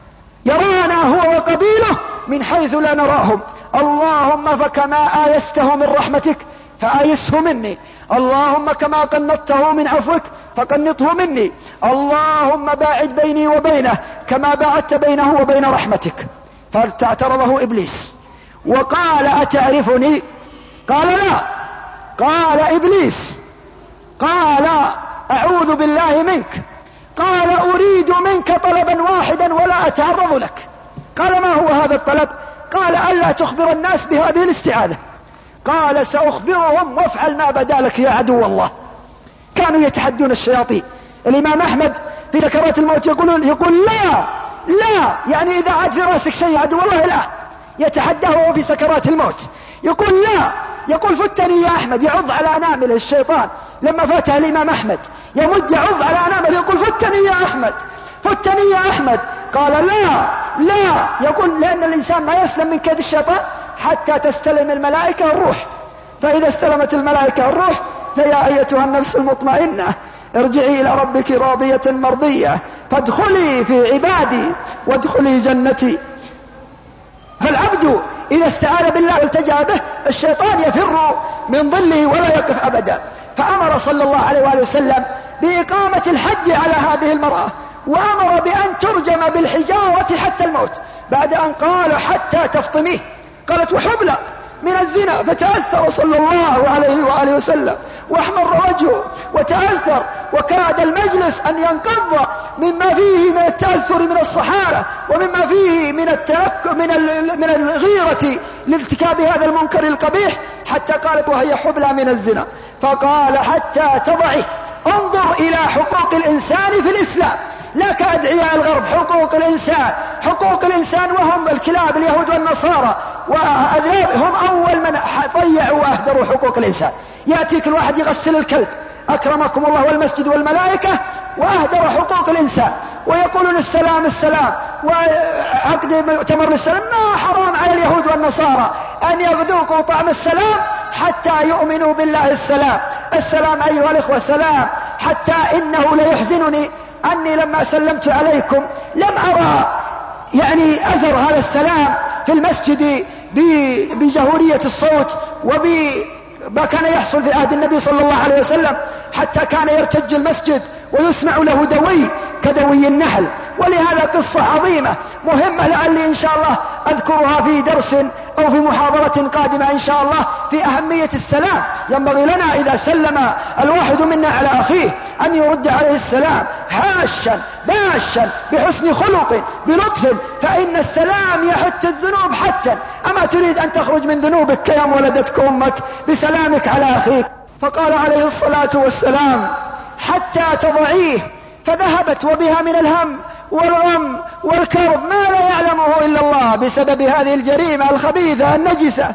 S2: يرانا هو وقبيله من حيث لا نراهم. اللهم فكما آيسته من رحمتك فآيسه مني، اللهم كما قنطته من عفوك فقنطه مني، اللهم باعد بيني وبينه كما باعدت بينه وبين رحمتك. فاعترضه إبليس وقال أتعرفني؟ قال لا. قال إبليس قال أعوذ بالله منك. قال أريد منك طلبا واحدا ولا أتعرض لك. قال ما هو هذا الطلب؟ قال ألا تخبر الناس بهذه الاستعاذة. قال سأخبرهم وافعل ما بدا لك يا عدو الله. كانوا يتحدون الشياطين. الإمام أحمد في سكرات الموت يقول, يقول لا لا يعني إذا عاد في رأسك شيء يا عدو الله لا، يتحداه وهو في سكرات الموت يقول لا، يقول فتني يا أحمد، يعض على أنامل الشيطان. لما فاته الإمام أحمد يمد يعض على أنامل يقول فتني يا أحمد، فتني يا أحمد. قال لا لا، يقول لأن الإنسان ما يسلم من كيد الشيطان حتى تستلم الملائكة الروح، فإذا استلمت الملائكة الروح فيا أيتها النفس المطمئنة ارجعي إلى ربك راضية مرضية فادخلي في عبادي وادخلي جنتي. فالعبد إذا استعان بالله والتجأ به الشيطان يفر من ظله ولا يقف أبدا. فأمر صلى الله عليه وآله وسلم بإقامة الحج على هذه المرأة، وأمر بأن ترجم بالحجارة حتى الموت، بعد أن قال حتى تفطميه. قالت وحبلى من الزنا، فتأثر صلى الله عليه وآله وسلم واحمر وجهه وتأثر، وكاد المجلس أن ينقض مما فيه من التأثر من الصحابة ومما فيه من التأك من من الغيرة لارتكاب هذا المنكر القبيح، حتى قالت وهي حبلى من الزنا. فقال حتى تضعه. انظر إلى حقوق الإنسان في الإسلام، لا كأدعياء الغرب حقوق الإنسان، حقوق الإنسان وهم الكلاب اليهود والنصارى وأذناب، هم أول من ضيعوا وأهدروا حقوق الإنسان. يأتي كل واحد يغسل الكلب أكرمكم الله والمسجد والملائكة وأهدر حقوق الإنسان، ويقولون السلام السلام وعقد مؤتمر للسلام، ما حرام على اليهود والنصارى أن يغذوقوا طعم السلام حتى يؤمنوا بالله السلام. السلام أيها الإخوة سلام، حتى إنه ليحزنني أني لما سلمت عليكم لم أرى يعني أثر هذا السلام في المسجد بجهورية الصوت وبما كان يحصل في عهد النبي صلى الله عليه وسلم، حتى كان يرتج المسجد ويسمع له دوي كدوي النحل. ولهذا قصة عظيمة مهمة لعلي إن شاء الله أذكرها في درس أو في محاضرة قادمة إن شاء الله في أهمية السلام. ينبغي لنا إذا سلم الواحد منا على أخيه أن يرد عليه السلام حاشا باشا بحسن خلق بلطف، فإن السلام يحت الذنوب حتى. أما تريد أن تخرج من ذنوبك كيوم ولدتك أمك بسلامك على أخيك؟ فقال عليه الصلاة والسلام حتى تضعيه، فذهبت وبها من الهم والغم والكرب ما لا يعلمه إلا الله بسبب هذه الجريمة الخبيثة النجسة.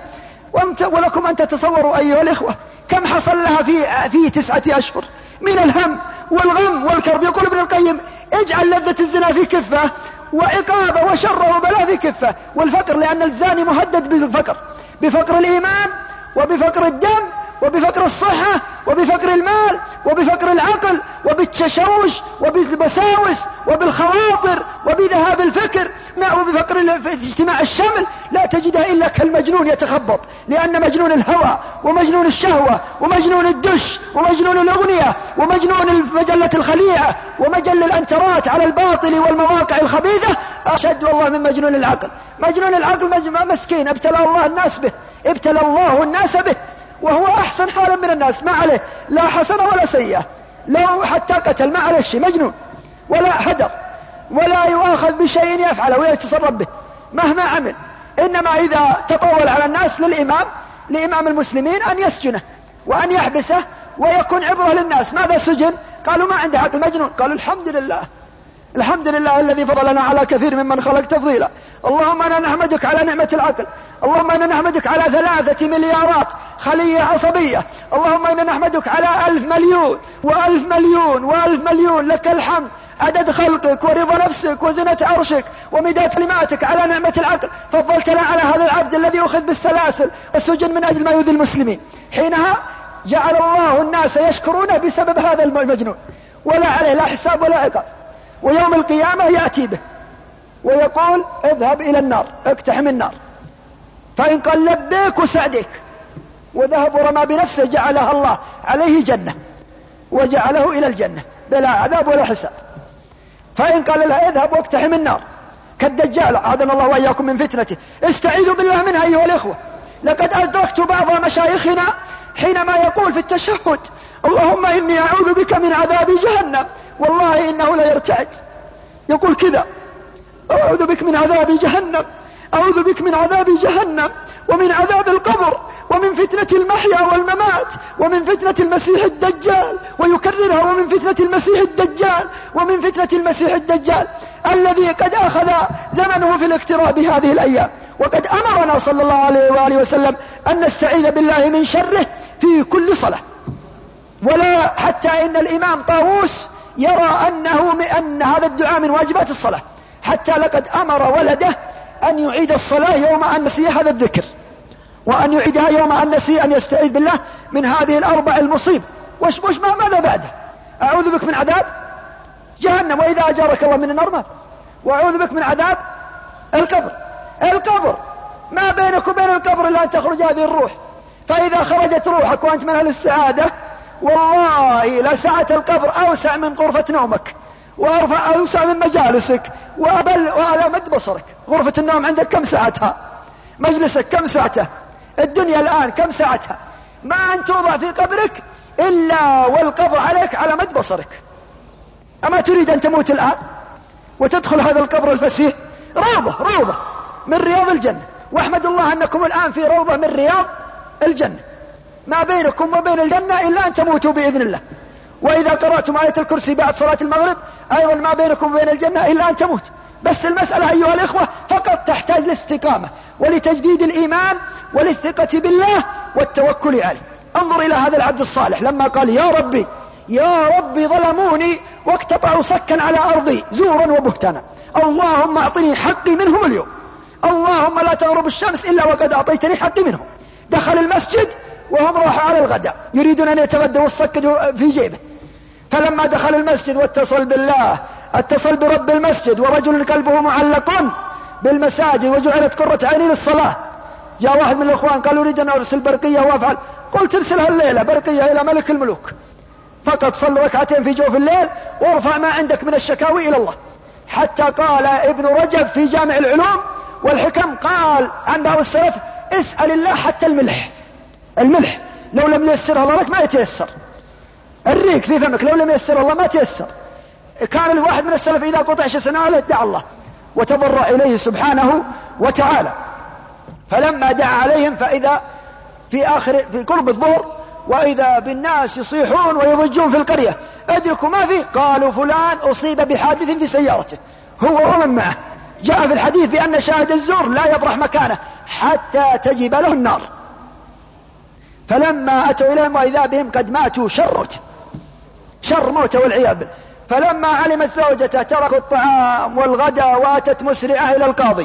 S2: ولكم أن تتصوروا أيها الإخوة كم حصل لها في, في تسعة أشهر من الهم والغم والكرب. يقول ابن القيم اجعل لذة الزنا في كفة وعقابه وشره وبلاء في كفة، والفقر، لأن الزاني مهدد بالفقر، بفقر الإيمان وبفقر الدم وبفقر الصحة وبفقر المال وبفقر العقل وبالتشوش وبالوساوس وبالخواطر وبذهاب الفكر وبفقر اجتماع الشمل. لا تجدها إلا كالمجنون يتخبط، لأن مجنون الهوى ومجنون الشهوة ومجنون الدش ومجنون الأغنية ومجنون مجلة الخليعة ومجل الأنترات على الباطل والمواقع الخبيثة أشد والله من مجنون العقل. مجنون العقل مسكين ابتلى الله الناس به، ابتلى الله الناس به، وهو أحسن حالا من الناس، ما عليه لا حسنة ولا سيئة، لو حتى قتل ما عليه شيء، مجنون ولا هدر ولا يؤاخذ بشيء يفعله ويتصرف به مهما عمل. إنما إذا تطول على الناس للإمام لإمام المسلمين أن يسجنه وأن يحبسه ويكون عبرة للناس. ماذا سجن؟ قالوا ما عنده عقل مجنون. قالوا الحمد لله، الحمد لله الذي فضلنا على كثير ممن خلق تفضيلا. اللهم أنا نحمدك على نعمة العقل، اللهم أنا نحمدك على ثلاثة مليارات خلية عصبية، اللهم أنا نحمدك على ألف مليون وألف مليون وألف مليون لك الحمد عدد خلقك ورضا نفسك وزنة عرشك ومداد كلماتك على نعمة العقل. فضلتنا على هذا العبد الذي أخذ بالسلاسل والسجن من أجل ما يؤذي المسلمين. حينها جعل الله الناس يشكرونه بسبب هذا المجنون، ولا عليه لا حساب ولا عقاب. ويوم القيامة يأتي به ويقول اذهب إلى النار اقتحم النار، فإن قال لبيك وسعديك وذهب ورمى بنفسه جعلها الله عليه جنة وجعله إلى الجنة بلا عذاب ولا حساب. فإن قال له اذهب واقتحم النار كالدجال عاذنا الله وإياكم من فتنته، استعيذوا بالله منها أيها الإخوة. لقد أدركت بعض مشايخنا حينما يقول في التشهد اللهم إني أعوذ بك من عذاب جهنم، والله إنه لا يرتعد، يقول كذا أعوذ بك من عذاب جهنم، أعوذ بك من عذاب جهنم ومن عذاب القبر ومن فتنة المحيا والممات ومن فتنة المسيح الدجال، ويكررها ومن فتنة المسيح الدجال ومن فتنة المسيح الدجال الذي قد أخذ زمنه في الاقتراب هذه الأيام. وقد أمرنا صلى الله عليه وآله وسلم أن نستعيذ بالله من شره في كل صلاة. ولا حتى إن الإمام طاووس يرى أنه أن هذا الدعاء من واجبات الصلاة، حتى لقد أمر ولده أن يعيد الصلاة يوم أن نسي هذا الذكر، وأن يعيدها يوم أن نسي أن يستعيذ بالله من هذه الأربع المصيب. وش وش ما ماذا بعده؟ أعوذ بك من عذاب جهنم وإذا أجارك الله من النار ماذا؟ وأعوذ بك من عذاب القبر. القبر ما بينك وبين القبر إلا أن تخرج هذه الروح، فإذا خرجت روحك وأنت من أهل السعادة والله لسعة القبر أوسع من غرفة نومك وأرفع أوسع من مجالسك وأبل وعلى مد بصرك. غرفة النوم عندك كم ساعتها؟ مجلسك كم ساعته؟ الدنيا الآن كم ساعتها؟ ما أن توضع في قبرك إلا والقبر عليك على مد بصرك. أما تريد أن تموت الآن وتدخل هذا القبر الفسيح؟ روضة روضة من رياض الجنة، واحمد الله أنكم الآن في روضة من رياض الجنة. ما بينكم وبين الجنة إلا أن تموتوا بإذن الله. وإذا قرأتم آية الكرسي بعد صلاة المغرب أيضا ما بينكم وبين الجنة إلا أن تموت. بس المسألة أيها الإخوة فقط تحتاج لاستقامة ولتجديد الإيمان وللثقة بالله والتوكل عليه. انظر إلى هذا العبد الصالح لما قال يا ربي يا ربي ظلموني واقتطعوا صكا على أرضي زورا وبهتانا، اللهم أعطني حقي منهم اليوم، اللهم لا تغرب الشمس إلا وقد أعطيتني حقي منهم. دخل المسجد وهم راحوا على الغداء يريدون أن يتغدوا والصك في جيبه. فلما دخل المسجد واتصل بالله، اتصل برب المسجد، ورجل قلبه معلق بالمساجد وجعلت قرة عيني للصلاة. جاء واحد من الأخوان قال أريد أن أرسل برقية وأفعل. قلت ارسلها الليلة برقية إلى ملك الملوك، فقط صل ركعتين في جوف الليل وارفع ما عندك من الشكاوي إلى الله. حتى قال ابن رجب في جامع العلوم والحكم، قال عن بعض السلف اسأل الله حتى الملح، الملح لو لم ييسر الله لك ما يتيسر، الريق في فمك لو لم ييسر الله ما تيسر. كان الواحد من السلف إذا قطع سنة دعا الله وتضرع إليه سبحانه وتعالى. فلما دعا عليهم فإذا في آخر في قرب الظهر وإذا بالناس يصيحون ويضجون في القرية، أدركوا ما فيه، قالوا فلان أصيب بحادث في سيارته هو ومن معه. جاء في الحديث بأن شاهد الزور لا يبرح مكانه حتى تجب له النار. فلما أتوا إليهم وإذا بهم قد ماتوا شرت شر موت والعياذ بالله. فلما علمت زوجته تركوا الطعام والغداء واتت مسرعة إلى القاضي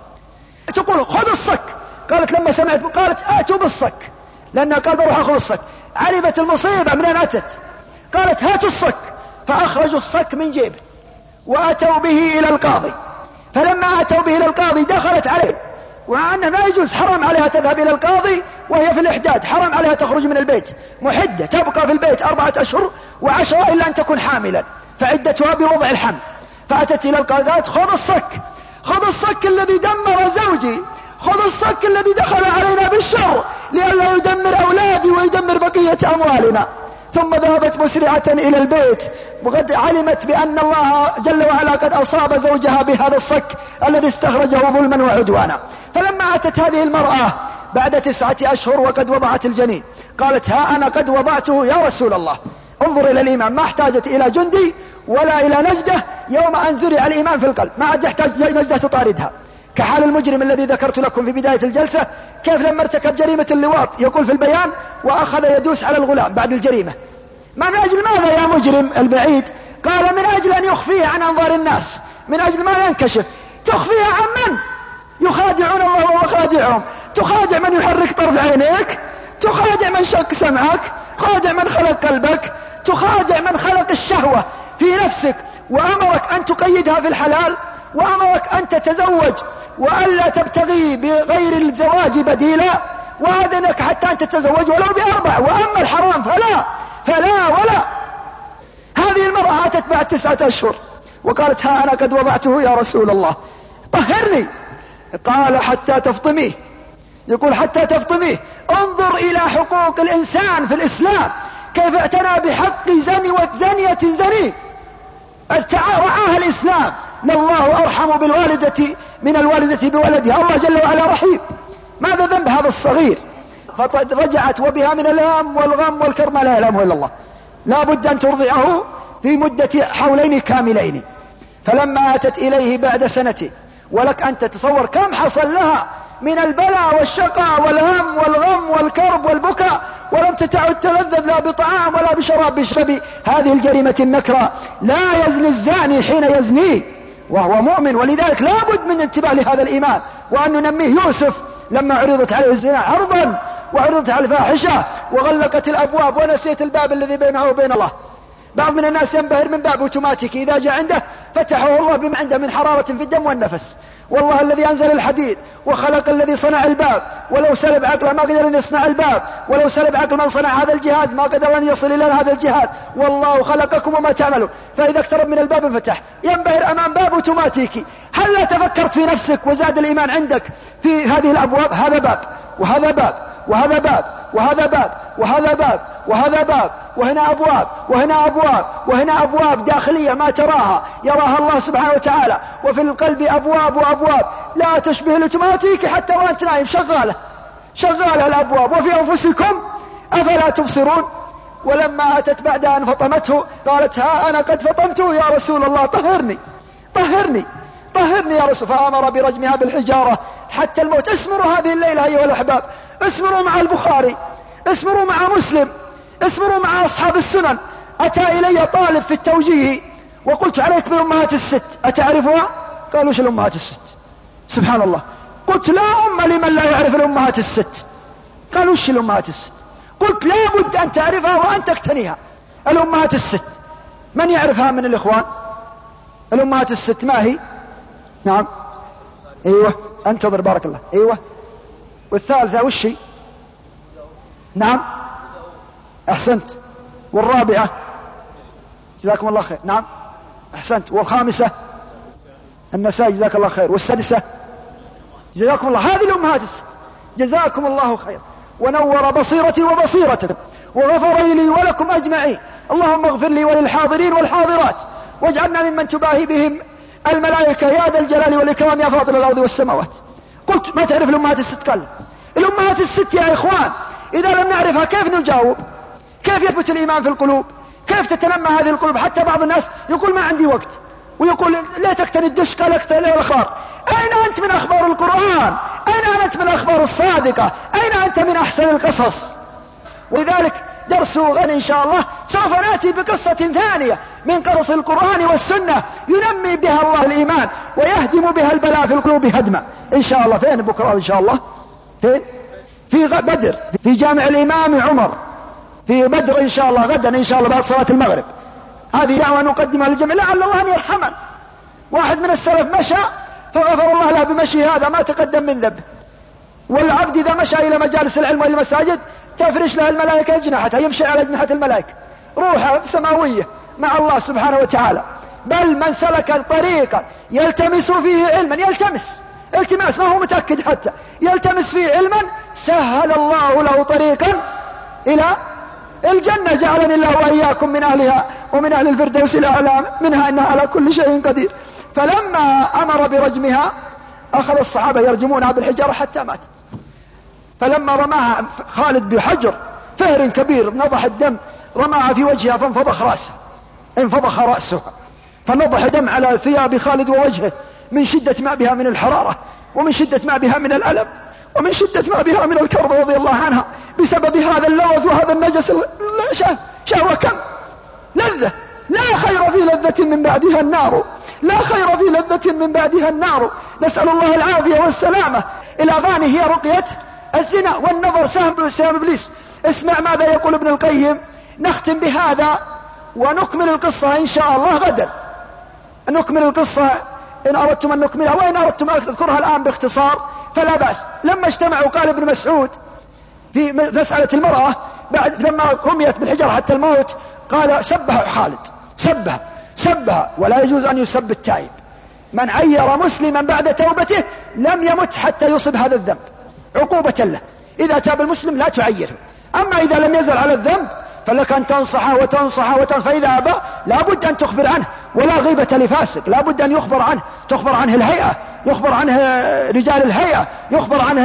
S2: تقول خذ الصك. قالت لما سمعت قالت آتوا بالصك، لأنها قال بروح أخذ الصك. علمت المصيبة من أين أتت، قالت هاتوا الصك، فأخرجوا الصك من جيبه وأتوا به إلى القاضي. فلما أتوا به إلى القاضي دخلت عليه، وأنه ما يجوز، حرام عليها تذهب إلى القاضي وهي في الإحداد، حرام عليها تخرج من البيت محدة، تبقى في البيت أربعة أشهر وعشرة إلا أن تكون حاملا، فعدتها بوضع الحمل. فأتت إلى القاضي قالت خذ الصك، خذ الصك الذي دمر زوجي، خذ الصك الذي دخل علينا بالشر لئلا يدمر أولادي ويدمر بقية أموالنا. ثم ذهبت مسرعة إلى البيت وقد علمت بأن الله جل وعلا قد أصاب زوجها بهذا الصك الذي استخرجه ظلما وعدوانا. فلما أتت هذه المرأة بعد تسعة أشهر وقد وضعت الجنين قالت ها أنا قد وضعته يا رسول الله. انظر إلى الإيمان، ما احتاجت إلى جندي ولا إلى نجدة. يوم أن زرع الإيمان في القلب ما عاد يحتاج نجدة تطاردها، كحال المجرم الذي ذكرت لكم في بداية الجلسة، كيف لما ارتكب جريمة اللواط يقول في البيان وأخذ يدوس على الغلام بعد الجريمة. ما من أجل ماذا يا مجرم البعيد؟ قال من أجل أن يخفيه عن أنظار الناس، من أجل ما ينكشف. تخفيه عن من؟ يخادعون الله وهو خادعهم. تخادع من يحرك طرف عينيك، تخادع من شق سمعك، تخادع من خلق قلبك، تخادع من خلق الشهوة في نفسك وأمرك أن تقيدها في الحلال، وأمرك أن تتزوج وألا تبتغي بغير الزواج بديلا، وأذنك حتى أن تتزوج ولو بأربع. وأما الحرام فلا فلا ولا. هذه المرأة أتت بعد تسعة أشهر وقالت ها أنا قد وضعته يا رسول الله طهرني. قال حتى تفطميه، يقول حتى تفطميه. انظر إلى حقوق الإنسان في الإسلام كيف اعتنى بحق زني وزنية زني، رعاها الإسلام. لله أرحم بالوالدة من الوالدة بولدها، الله جل وعلا رحيم. ماذا ذنب هذا الصغير؟ فرجعت وبها من الهم والغم والكرم لا يعلمه إلا الله. لا بد أن ترضعه في مدة حولين كاملين. فلما أتت إليه بعد سنة، ولك أن تتصور كم حصل لها من البلاء والشقاء والهم والغم والكرب والبكاء، ولم تتعد تلذذ لا بطعام ولا بشراب بشرب هذه الجريمة النكرة. لا يزني الزاني حين يزني وهو مؤمن، ولذلك لا بد من انتباه لهذا الإيمان وأن ننميه. يوسف لما عرضت عليه الزنا عرضا وعرضت على الفاحشة وغلقت الأبواب ونسيت الباب الذي بينه وبين الله. بعض من الناس ينبهر من باب اوتوماتيكي إذا جاء عنده فتحه الله بما عنده من حرارة في الدم والنفس. والله الذي أنزل الحديد وخلق الذي صنع الباب، ولو سلب عقله ما قدر أن يصنع الباب، ولو سلب عقل من صنع هذا الجهاز ما قدر أن يصل إلى هذا الجهاز. والله خلقكم وما تعملوا. فإذا اقترب من الباب انفتح. ينبهر أمام باب اوتوماتيكي. هل لا تفكرت في نفسك وزاد الإيمان عندك في هذه الأبواب؟ هذا باب وهذا باب وهذا باب وهذا باب وهذا باب وهذا باب، وهنا أبواب وهنا أبواب وهنا أبواب داخلية ما تراها يراها الله سبحانه وتعالى. وفي القلب أبواب وأبواب لا تشبه الأوتوماتيكي حتى وأنت نايم شغالة شغالة الأبواب. وفي أنفسكم أفلا تبصرون. ولما أتت بعد أن فطمته قالت ها أنا قد فطمته يا رسول الله طهرني طهرني طهرني يا رسول. فأمر برجمها بالحجارة حتى الموت. اسمروا هذه الليلة أيها الأحباب، اسمروا مع البخاري، اسمروا مع مسلم، اسمروا مع أصحاب السنن، أتى إلي طالب في التوجيه وقلت عليك بالأمهات الست أتعرفها؟ قالوا وش الأمهات الست؟ سبحان الله. قلت لا أم لمن لا يعرف الأمهات الست. قالوا وش الأمهات الست؟ قلت لا بد أن تعرفها وأن تقتنيها. الأمهات الست من يعرفها من الإخوان؟ الأمهات الست ما هي؟ نعم ايوه انتظر بارك الله. ايوه والثالثة وش هي؟ نعم احسنت. والرابعة؟ جزاكم الله خير. نعم احسنت. والخامسة؟ النساء جزاك الله خير. والسادسة؟ جزاكم الله. هذه الأمهات الست. جزاكم الله خير ونور بصيرتي وبصيرتكم وغفر لي ولكم أجمعين. اللهم اغفر لي وللحاضرين والحاضرات واجعلنا ممن تباهي بهم الملائكة يا ذا الجلال والإكرام يا فاضل الأرض والسماوات. قلت ما تعرف الأمهات الست؟ قال الأمهات الست يا إخوان إذا لم نعرفها كيف نجاوب؟ كيف يثبت الإيمان في القلوب؟ كيف تتنمى هذه القلوب؟ حتى بعض الناس يقول ما عندي وقت ويقول لا تقتني الدش قال اقتني الأخبار. أين أنت من أخبار القرآن؟ أين أنت من أخبار الصادقة؟ أين أنت من أحسن القصص؟ ولذلك درس غد إن شاء الله سوف نأتي بقصة ثانية من قصص القرآن والسنة ينمي بها الله الإيمان ويهدم بها البلاء في القلوب هدما إن شاء الله. فين بكرة إن شاء الله؟ فين؟ في بدر في جامع الإمام عمر في بدر إن شاء الله غدا إن شاء الله بعد صلاة المغرب. هذه دعوة نقدمها للجميع لعل الله أن يرحمنا. واحد من السلف مشى فغفر الله له بمشي هذا ما تقدم من ذنبه. والعبد إذا مشى إلى مجالس العلم والمساجد تفرش له الملائكة أجنحتها يمشي على أجنحة الملائكة روحه سماوية مع الله سبحانه وتعالى. بل من سلك طريقا يلتمس فيه علما يلتمس التماس ما هو متأكد حتى يلتمس فيه علما سهل الله له طريقا إلى الجنة. جعلني الله وإياكم من أهلها ومن أهل الفردوس الأعلى منها إنها على كل شيء قدير. فلما أمر برجمها أخذ الصحابة يرجمونها بالحجارة حتى ماتت. فلما رماها خالد بحجر فهر كبير نضح الدم رماها في وجهها فانفضخ رأسها انفضخ رأسها فنضح دم على ثياب خالد ووجهه من شدة ما بها من الحرارة ومن شدة ما بها من الألم ومن شدة ما بها من الكرب رضي الله عنها بسبب هذا اللوث وهذا النجس. شهوة كم لذة لا خير في لذة من بعدها النار لا خير في لذة من بعدها النار. نسأل الله العافية والسلامة. الأغاني هي رقية الزنا والنظر سهم سهم إبليس. اسمع ماذا يقول ابن القيم. نختم بهذا ونكمل القصة إن شاء الله غدا. نكمل القصة إن أردتم أن نكملها وإن أردتم أن أذكرها الآن باختصار فلا بأس. لما اجتمعوا قال ابن مسعود في مسألة المرأة بعد لما رميت بالحجر حتى الموت قال سبها خالد سبها سبها ولا يجوز أن يسب التائب. من عير مسلما بعد توبته لم يمت حتى يصب هذا الذنب عقوبة له. إذا تاب المسلم لا تعيره. أما إذا لم يزل على الذنب فلك أن تنصحه وتنصحه وتنصح. فإذا أبى لا بد أن تخبر عنه ولا غيبة لفاسق لا بد أن يخبر عنه. تخبر عنه الهيئة يخبر عنه رجال الهيئة يخبر عنه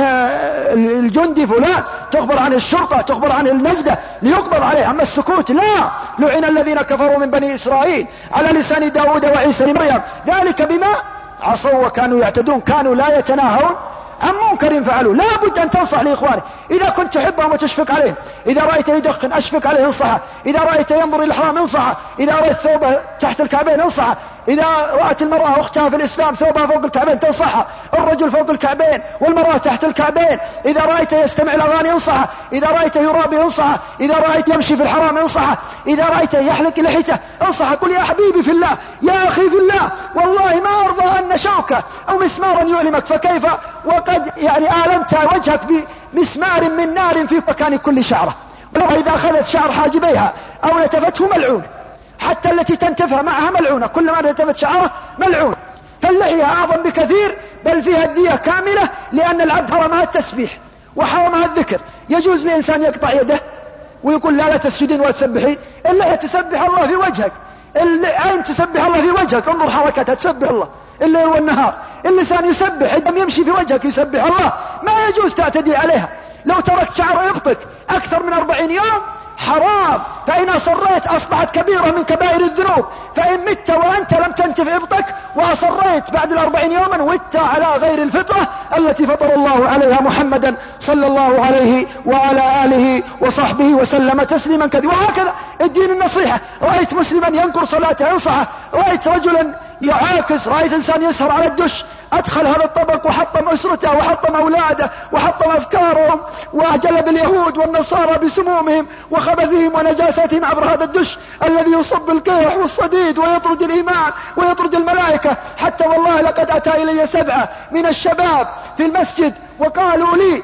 S2: الجندي فلان تخبر عنه الشرطة تخبر عنه النجدة ليقبض عليه. أما السكوت لا. لعن الذين كفروا من بني إسرائيل على لسان داود وعيسى بن مريم ذلك بما عصوا وكانوا يعتدون كانوا لا يتناهون عن منكر فعلوا. لا بد أن تنصح لإخوانك. إذا كنت تحبهم وتشفق عليهم إذا رأيت يدخن أشفق عليه انصحه. إذا رأيت ينظر إلى الحرام انصحه. إذا رأيت ثوبه تحت الكعبين انصحه. إذا رأت المرأة أختها في الإسلام ثوبها فوق الكعبين تنصحها. الرجل فوق الكعبين والمرأة تحت الكعبين. إذا رأيت يستمع الأغاني انصحه. إذا رأيت يرابي انصحه. إذا رأيت يمشي في الحرام انصحه. إذا رأيت يحلق لحيته انصحه. قل يا حبيبي في الله يا أخي في الله والله ما أرضى أن شوكة أو مسمارا يؤلمك فكيف وقد يعني آلمت وجهك بمسمار من نار في مكان كل شعرة. وإذا أخذت شعر حاجبيها أو نتفته ملعون حتى التي تنتفها معها ملعونة كلما نتفت شعره ملعون. فاللحية أعظم بكثير بل فيها الدية كاملة لأن العبد حرمها التسبيح وحرمها الذكر. يجوز لإنسان يقطع يده ويقول لا لا تسجدين ولا تسبحي. اللحية تسبح الله في وجهك. العين تسبح الله في وجهك انظر حركتها تسبح الله الليل والنهار. اللسان يسبح الدم يمشي في وجهك يسبح الله. ما يجوز تعتدي عليها. لو تركت شعر إبطك أكثر من أربعين يوم حرام. فإن أصريت أصبحت كبيرة من كبائر الذنوب. فإن مت وأنت لم تنتف إبطك وأصريت بعد الأربعين يوما وت على غير الفطرة التي فطر الله عليها محمدا صلى الله عليه وعلى آله وصحبه وسلم تسليما كثيرا. وهكذا الدين النصيحة. رأيت مسلما ينكر صلاته ينصحه، رأيت رجلا يعاكس، رأيت إنسان يسهر على الدش، أدخل هذا الطبق وحطم أسرته وحطم أولاده وحطم أفكارهم وجلب اليهود والنصارى بسمومهم وخبثهم ونجاستهم عبر هذا الدش الذي يصب القيح والصديد ويطرد الإيمان ويطرد الملائكة. حتى والله لقد أتى إلي سبعة من الشباب في المسجد وقالوا لي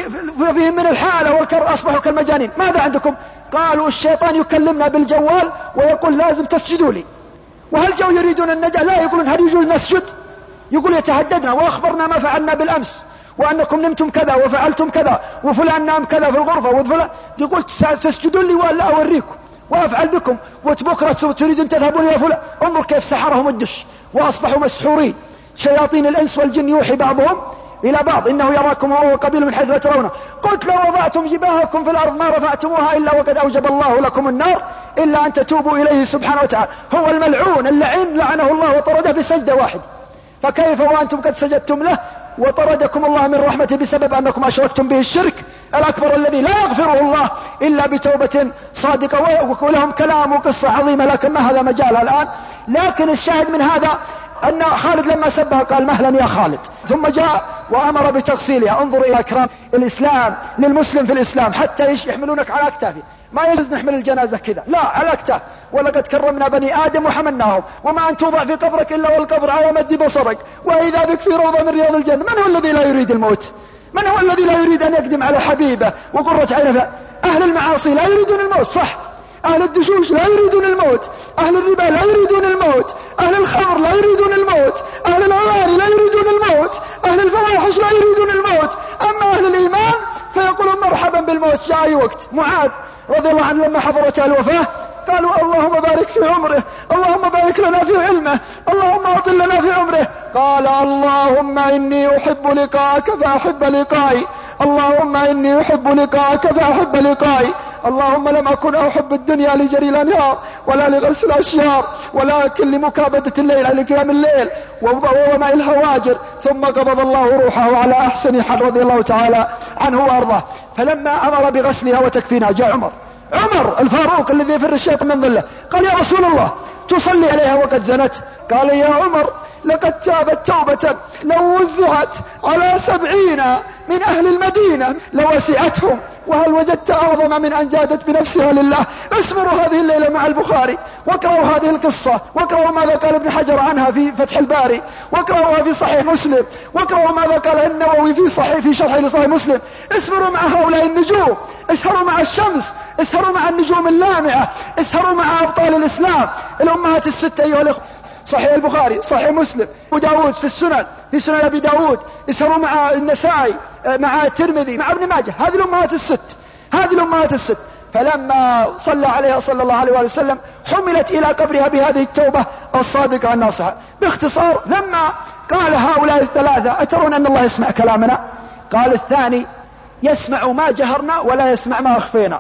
S2: فيهم من الحالة والكر أصبحوا كالمجانين. ماذا عندكم؟ قالوا الشيطان يكلمنا بالجوال ويقول لازم تسجدوا لي. وهل جو يريدون النجاة؟ لا، يقولون هل يجوز نسجد؟ يقول يتهددنا وأخبرنا ما فعلنا بالأمس وأنكم نمتم كذا وفعلتم كذا وفلان نام كذا في الغرفة وفلان. يقول تسجدون لي ولا أوريكم وأفعل بكم وبكرة تريدون تذهبون إلى فلان. انظر كيف سحرهم الدش وأصبحوا مسحورين. شياطين الإنس والجن يوحي بعضهم إلى بعض إنه يراكم هو وقبيل من حيث لا ترونه. قلت لو وضعتم جباهكم في الأرض ما رفعتموها إلا وقد أوجب الله لكم النار إلا أن تتوبوا إليه سبحانه وتعالى. هو الملعون اللعين لعنه الله وطرده بسجدة واحدة، فكيف وأنتم قد سجدتم له وطردكم الله من رحمته بسبب أنكم أشركتم به الشرك الأكبر الذي لا يغفره الله إلا بتوبة صادقة. ولهم كلام وقصة عظيمة لكن ما هذا مجالها الآن. لكن الشاهد من هذا أن خالد لما سبها قال مهلا يا خالد، ثم جاء وأمر بتغسيلها. انظر إلى إكرام الإسلام للمسلم في الإسلام حتى يحملونك على أكتافه. ما يجوز نحمل الجنازة كذا، لا، على أكتاف. ولقد كرمنا بني آدم وحملناهم وما أن توضع في قبرك إلا والقبر على مد بصرك وإذا بك في روضة من رياض الجنة. من هو الذي لا يريد الموت؟ من هو الذي لا يريد أن يقدم على حبيبه وقرة عينه؟ أهل المعاصي لا يريدون الموت، صح. أهل الدشوش لا يريدون الموت، أهل الربا لا يريدون الموت، أهل الخمر لا يريدون الموت، أهل الأغاني لا يريدون الموت، أهل الفواحش لا يريدون الموت. أما أهل الإيمان فيقولون مرحبا بالموت جاء أي وقت. معاذ رضي الله عنه لما حضرته الوفاة قالوا اللهم بارك في عمره، اللهم بارك لنا في علمه، اللهم أطل لنا في عمره. قال اللهم إني أحب لقاءك فأحب لقائي، اللهم إني أحب لقاءك فأحب لقائي. اللهم لم أكن أحب الدنيا لجري الأنهار ولا لغرس الأشجار ولكن لمكابدة الليل لقيام الليل ووماء الهواجر. ثم قبض الله روحه على أحسن حال رضي الله تعالى عنه وأرضاه. فلما أمر بغسلها وتكفينها جاء عمر عمر الفاروق الذي يفر الشيطان من ظله قال يا رسول الله تصلي عليها وقد زنت؟ قال يا عمر لقد تابت توبة لو وزعت على سبعين من أهل المدينة لوسعتهم، وهل وجدت أعظم من أن جادت بنفسها لله؟ اسمروا هذه الليلة مع البخاري واقرأوا هذه القصة واقرأوا ماذا قال ابن حجر عنها في فتح الباري واقرأوها في صحيح مسلم واقرأوا ماذا قال النووي في صحيح في شرح لصحيح مسلم. اسمروا مع هؤلاء النجوم، اسهروا مع الشمس، اسهروا مع النجوم اللامعة، اسهروا مع أبطال الإسلام الأمهات الستة أيها الأخوة. صحيح البخاري، صحيح مسلم، أبو داود في السنن، في سنن أبي داود، اسهروا مع النسائي، مع الترمذي، مع ابن ماجه. هذه الأمهات الست، هذه الأمهات الست. فلما صلى عليها صلى الله عليه وسلم حملت إلى قبرها بهذه التوبة الصادقة الناصحة. باختصار لما قال هؤلاء الثلاثة أترون أن الله يسمع كلامنا؟ قال الثاني يسمع ما جهرنا ولا يسمع ما أخفينا.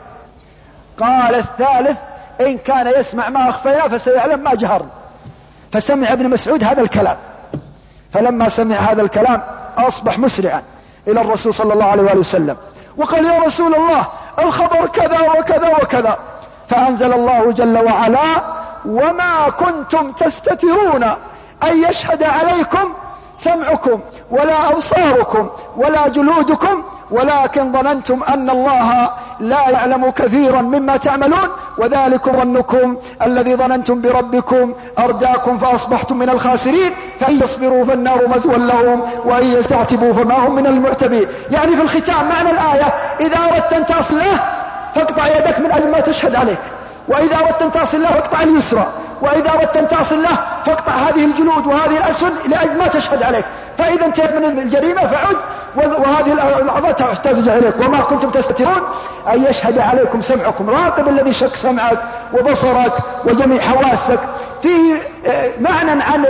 S2: قال الثالث إن كان يسمع ما أخفينا فسيعلم ما جهرنا. فسمع ابن مسعود هذا الكلام، فلما سمع هذا الكلام أصبح مسرعا إلى الرسول صلى الله عليه وسلم وقال يا رسول الله الخبر كذا وكذا وكذا. فأنزل الله جل وعلا وما كنتم تستترون أن يشهد عليكم سمعكم ولا أبصاركم ولا جلودكم ولكن ظننتم أن الله لا يعلم كثيرا مما تعملون وذلك ظنكم الذي ظننتم بربكم أرداكم فأصبحتم من الخاسرين فإن يصبروا فالنار مثوى لهم وإن يستعتبوا فما هم من المعتبين. يعني في الختام معنى الآية إذا أردت أن تصل له فاقطع يدك من أجل ما تشهد عليك، وإذا أردت أن تصل له فاقطع اليسرى، وإذا أردت أن تصل له فاقطع هذه الجلود وهذه الأسن لأجل ما تشهد عليك. فإذا انتهت من الجريمة فعد وهذه الأعضاء تحتاج إليك. وما كنتم تستترون أن يشهد عليكم سمعكم. راقب الذي شك سمعك وبصرك وجميع حواسك. فيه معنى عن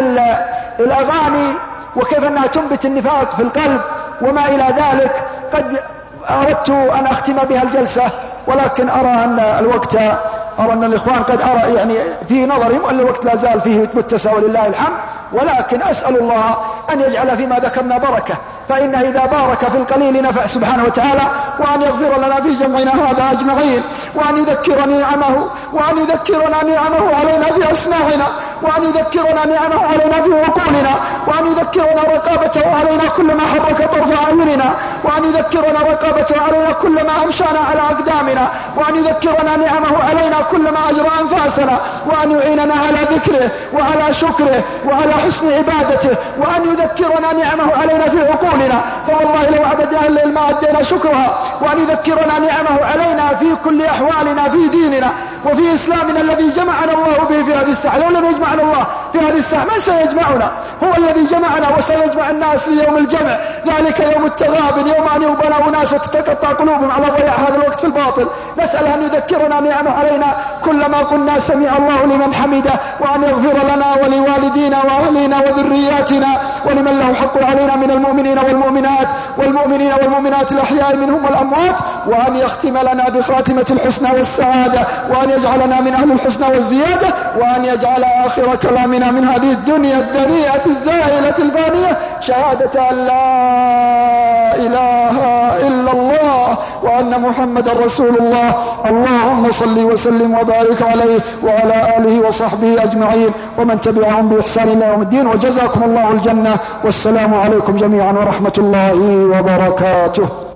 S2: الأغاني وكيف أنها تنبت النفاق في القلب وما إلى ذلك. قد أردت أن أختم بها الجلسة ولكن أرى أن الوقت أرى أن الإخوان قد أرى يعني في نظرهم أن الوقت لا زال فيه متسع ولله الحمد، ولكن أسأل الله أن يجعل فيما ذكرنا بركة، فإنه إذا بارك في القليل نفع سبحانه وتعالى، وأن يغفر لنا في جمعنا هذا أجمعين، وأن يذكرنا نعمه وأن يذكرنا نعمه علينا في أسماعنا، وأن يذكرنا نعمه علينا في عقولنا، وأن يذكرنا رقابته علينا كلما حرك طرف أعيننا، وأن يذكرنا رقابته علينا كلما أمشانا على أقدامنا، وأن يذكرنا نعمه علينا كلما أجرى أنفاسنا، وأن يعيننا على ذكره وعلى شكره وعلى حسن عبادته، وأن يذكرنا نعمه علينا في عقولنا، فوالله لو عبدنا الليل ما أدينا شكرها، وأن يذكرنا نعمه علينا في كل أحوالنا في ديننا وفي إسلامنا الذي جمعنا الله به في هذه الساعة. لو لم يجمعنا الله في هذه الساعة من سيجمعنا؟ هو الذي جمعنا وسيجمع الناس في يوم الجمع، ذلك يوم التغاب، يوم أن يبنى أناس وتتقطع قلوبهم على ضياع هذا الوقت في الباطل. نسأل أن يذكرنا نعمه علينا كلما قلنا سمع الله لمن حمده، وأن يغفر لنا ولوالدينا وأهلنا وذرياتنا ولمن له حق علينا من المؤمنين والمؤمنات والمؤمنين والمؤمنات الأحياء منهم والأموات، وأن يختم لنا بخاتمة الحسنى والسعادة، وأن يجعلنا من أهل الحسنى والزيادة، وأن يجعل آخر كلامنا من هذه الدنيا الدنيئة الزائلة الفانية شهادة أن لا إله إلا الله وأن محمد رسول الله. اللهم صل وسلم وبارك عليه وعلى آله وصحبه أجمعين ومن تبعهم بإحسان إلى يوم الدين، وجزاكم الله الجنة، والسلام عليكم جميعا ورحمة الله وبركاته.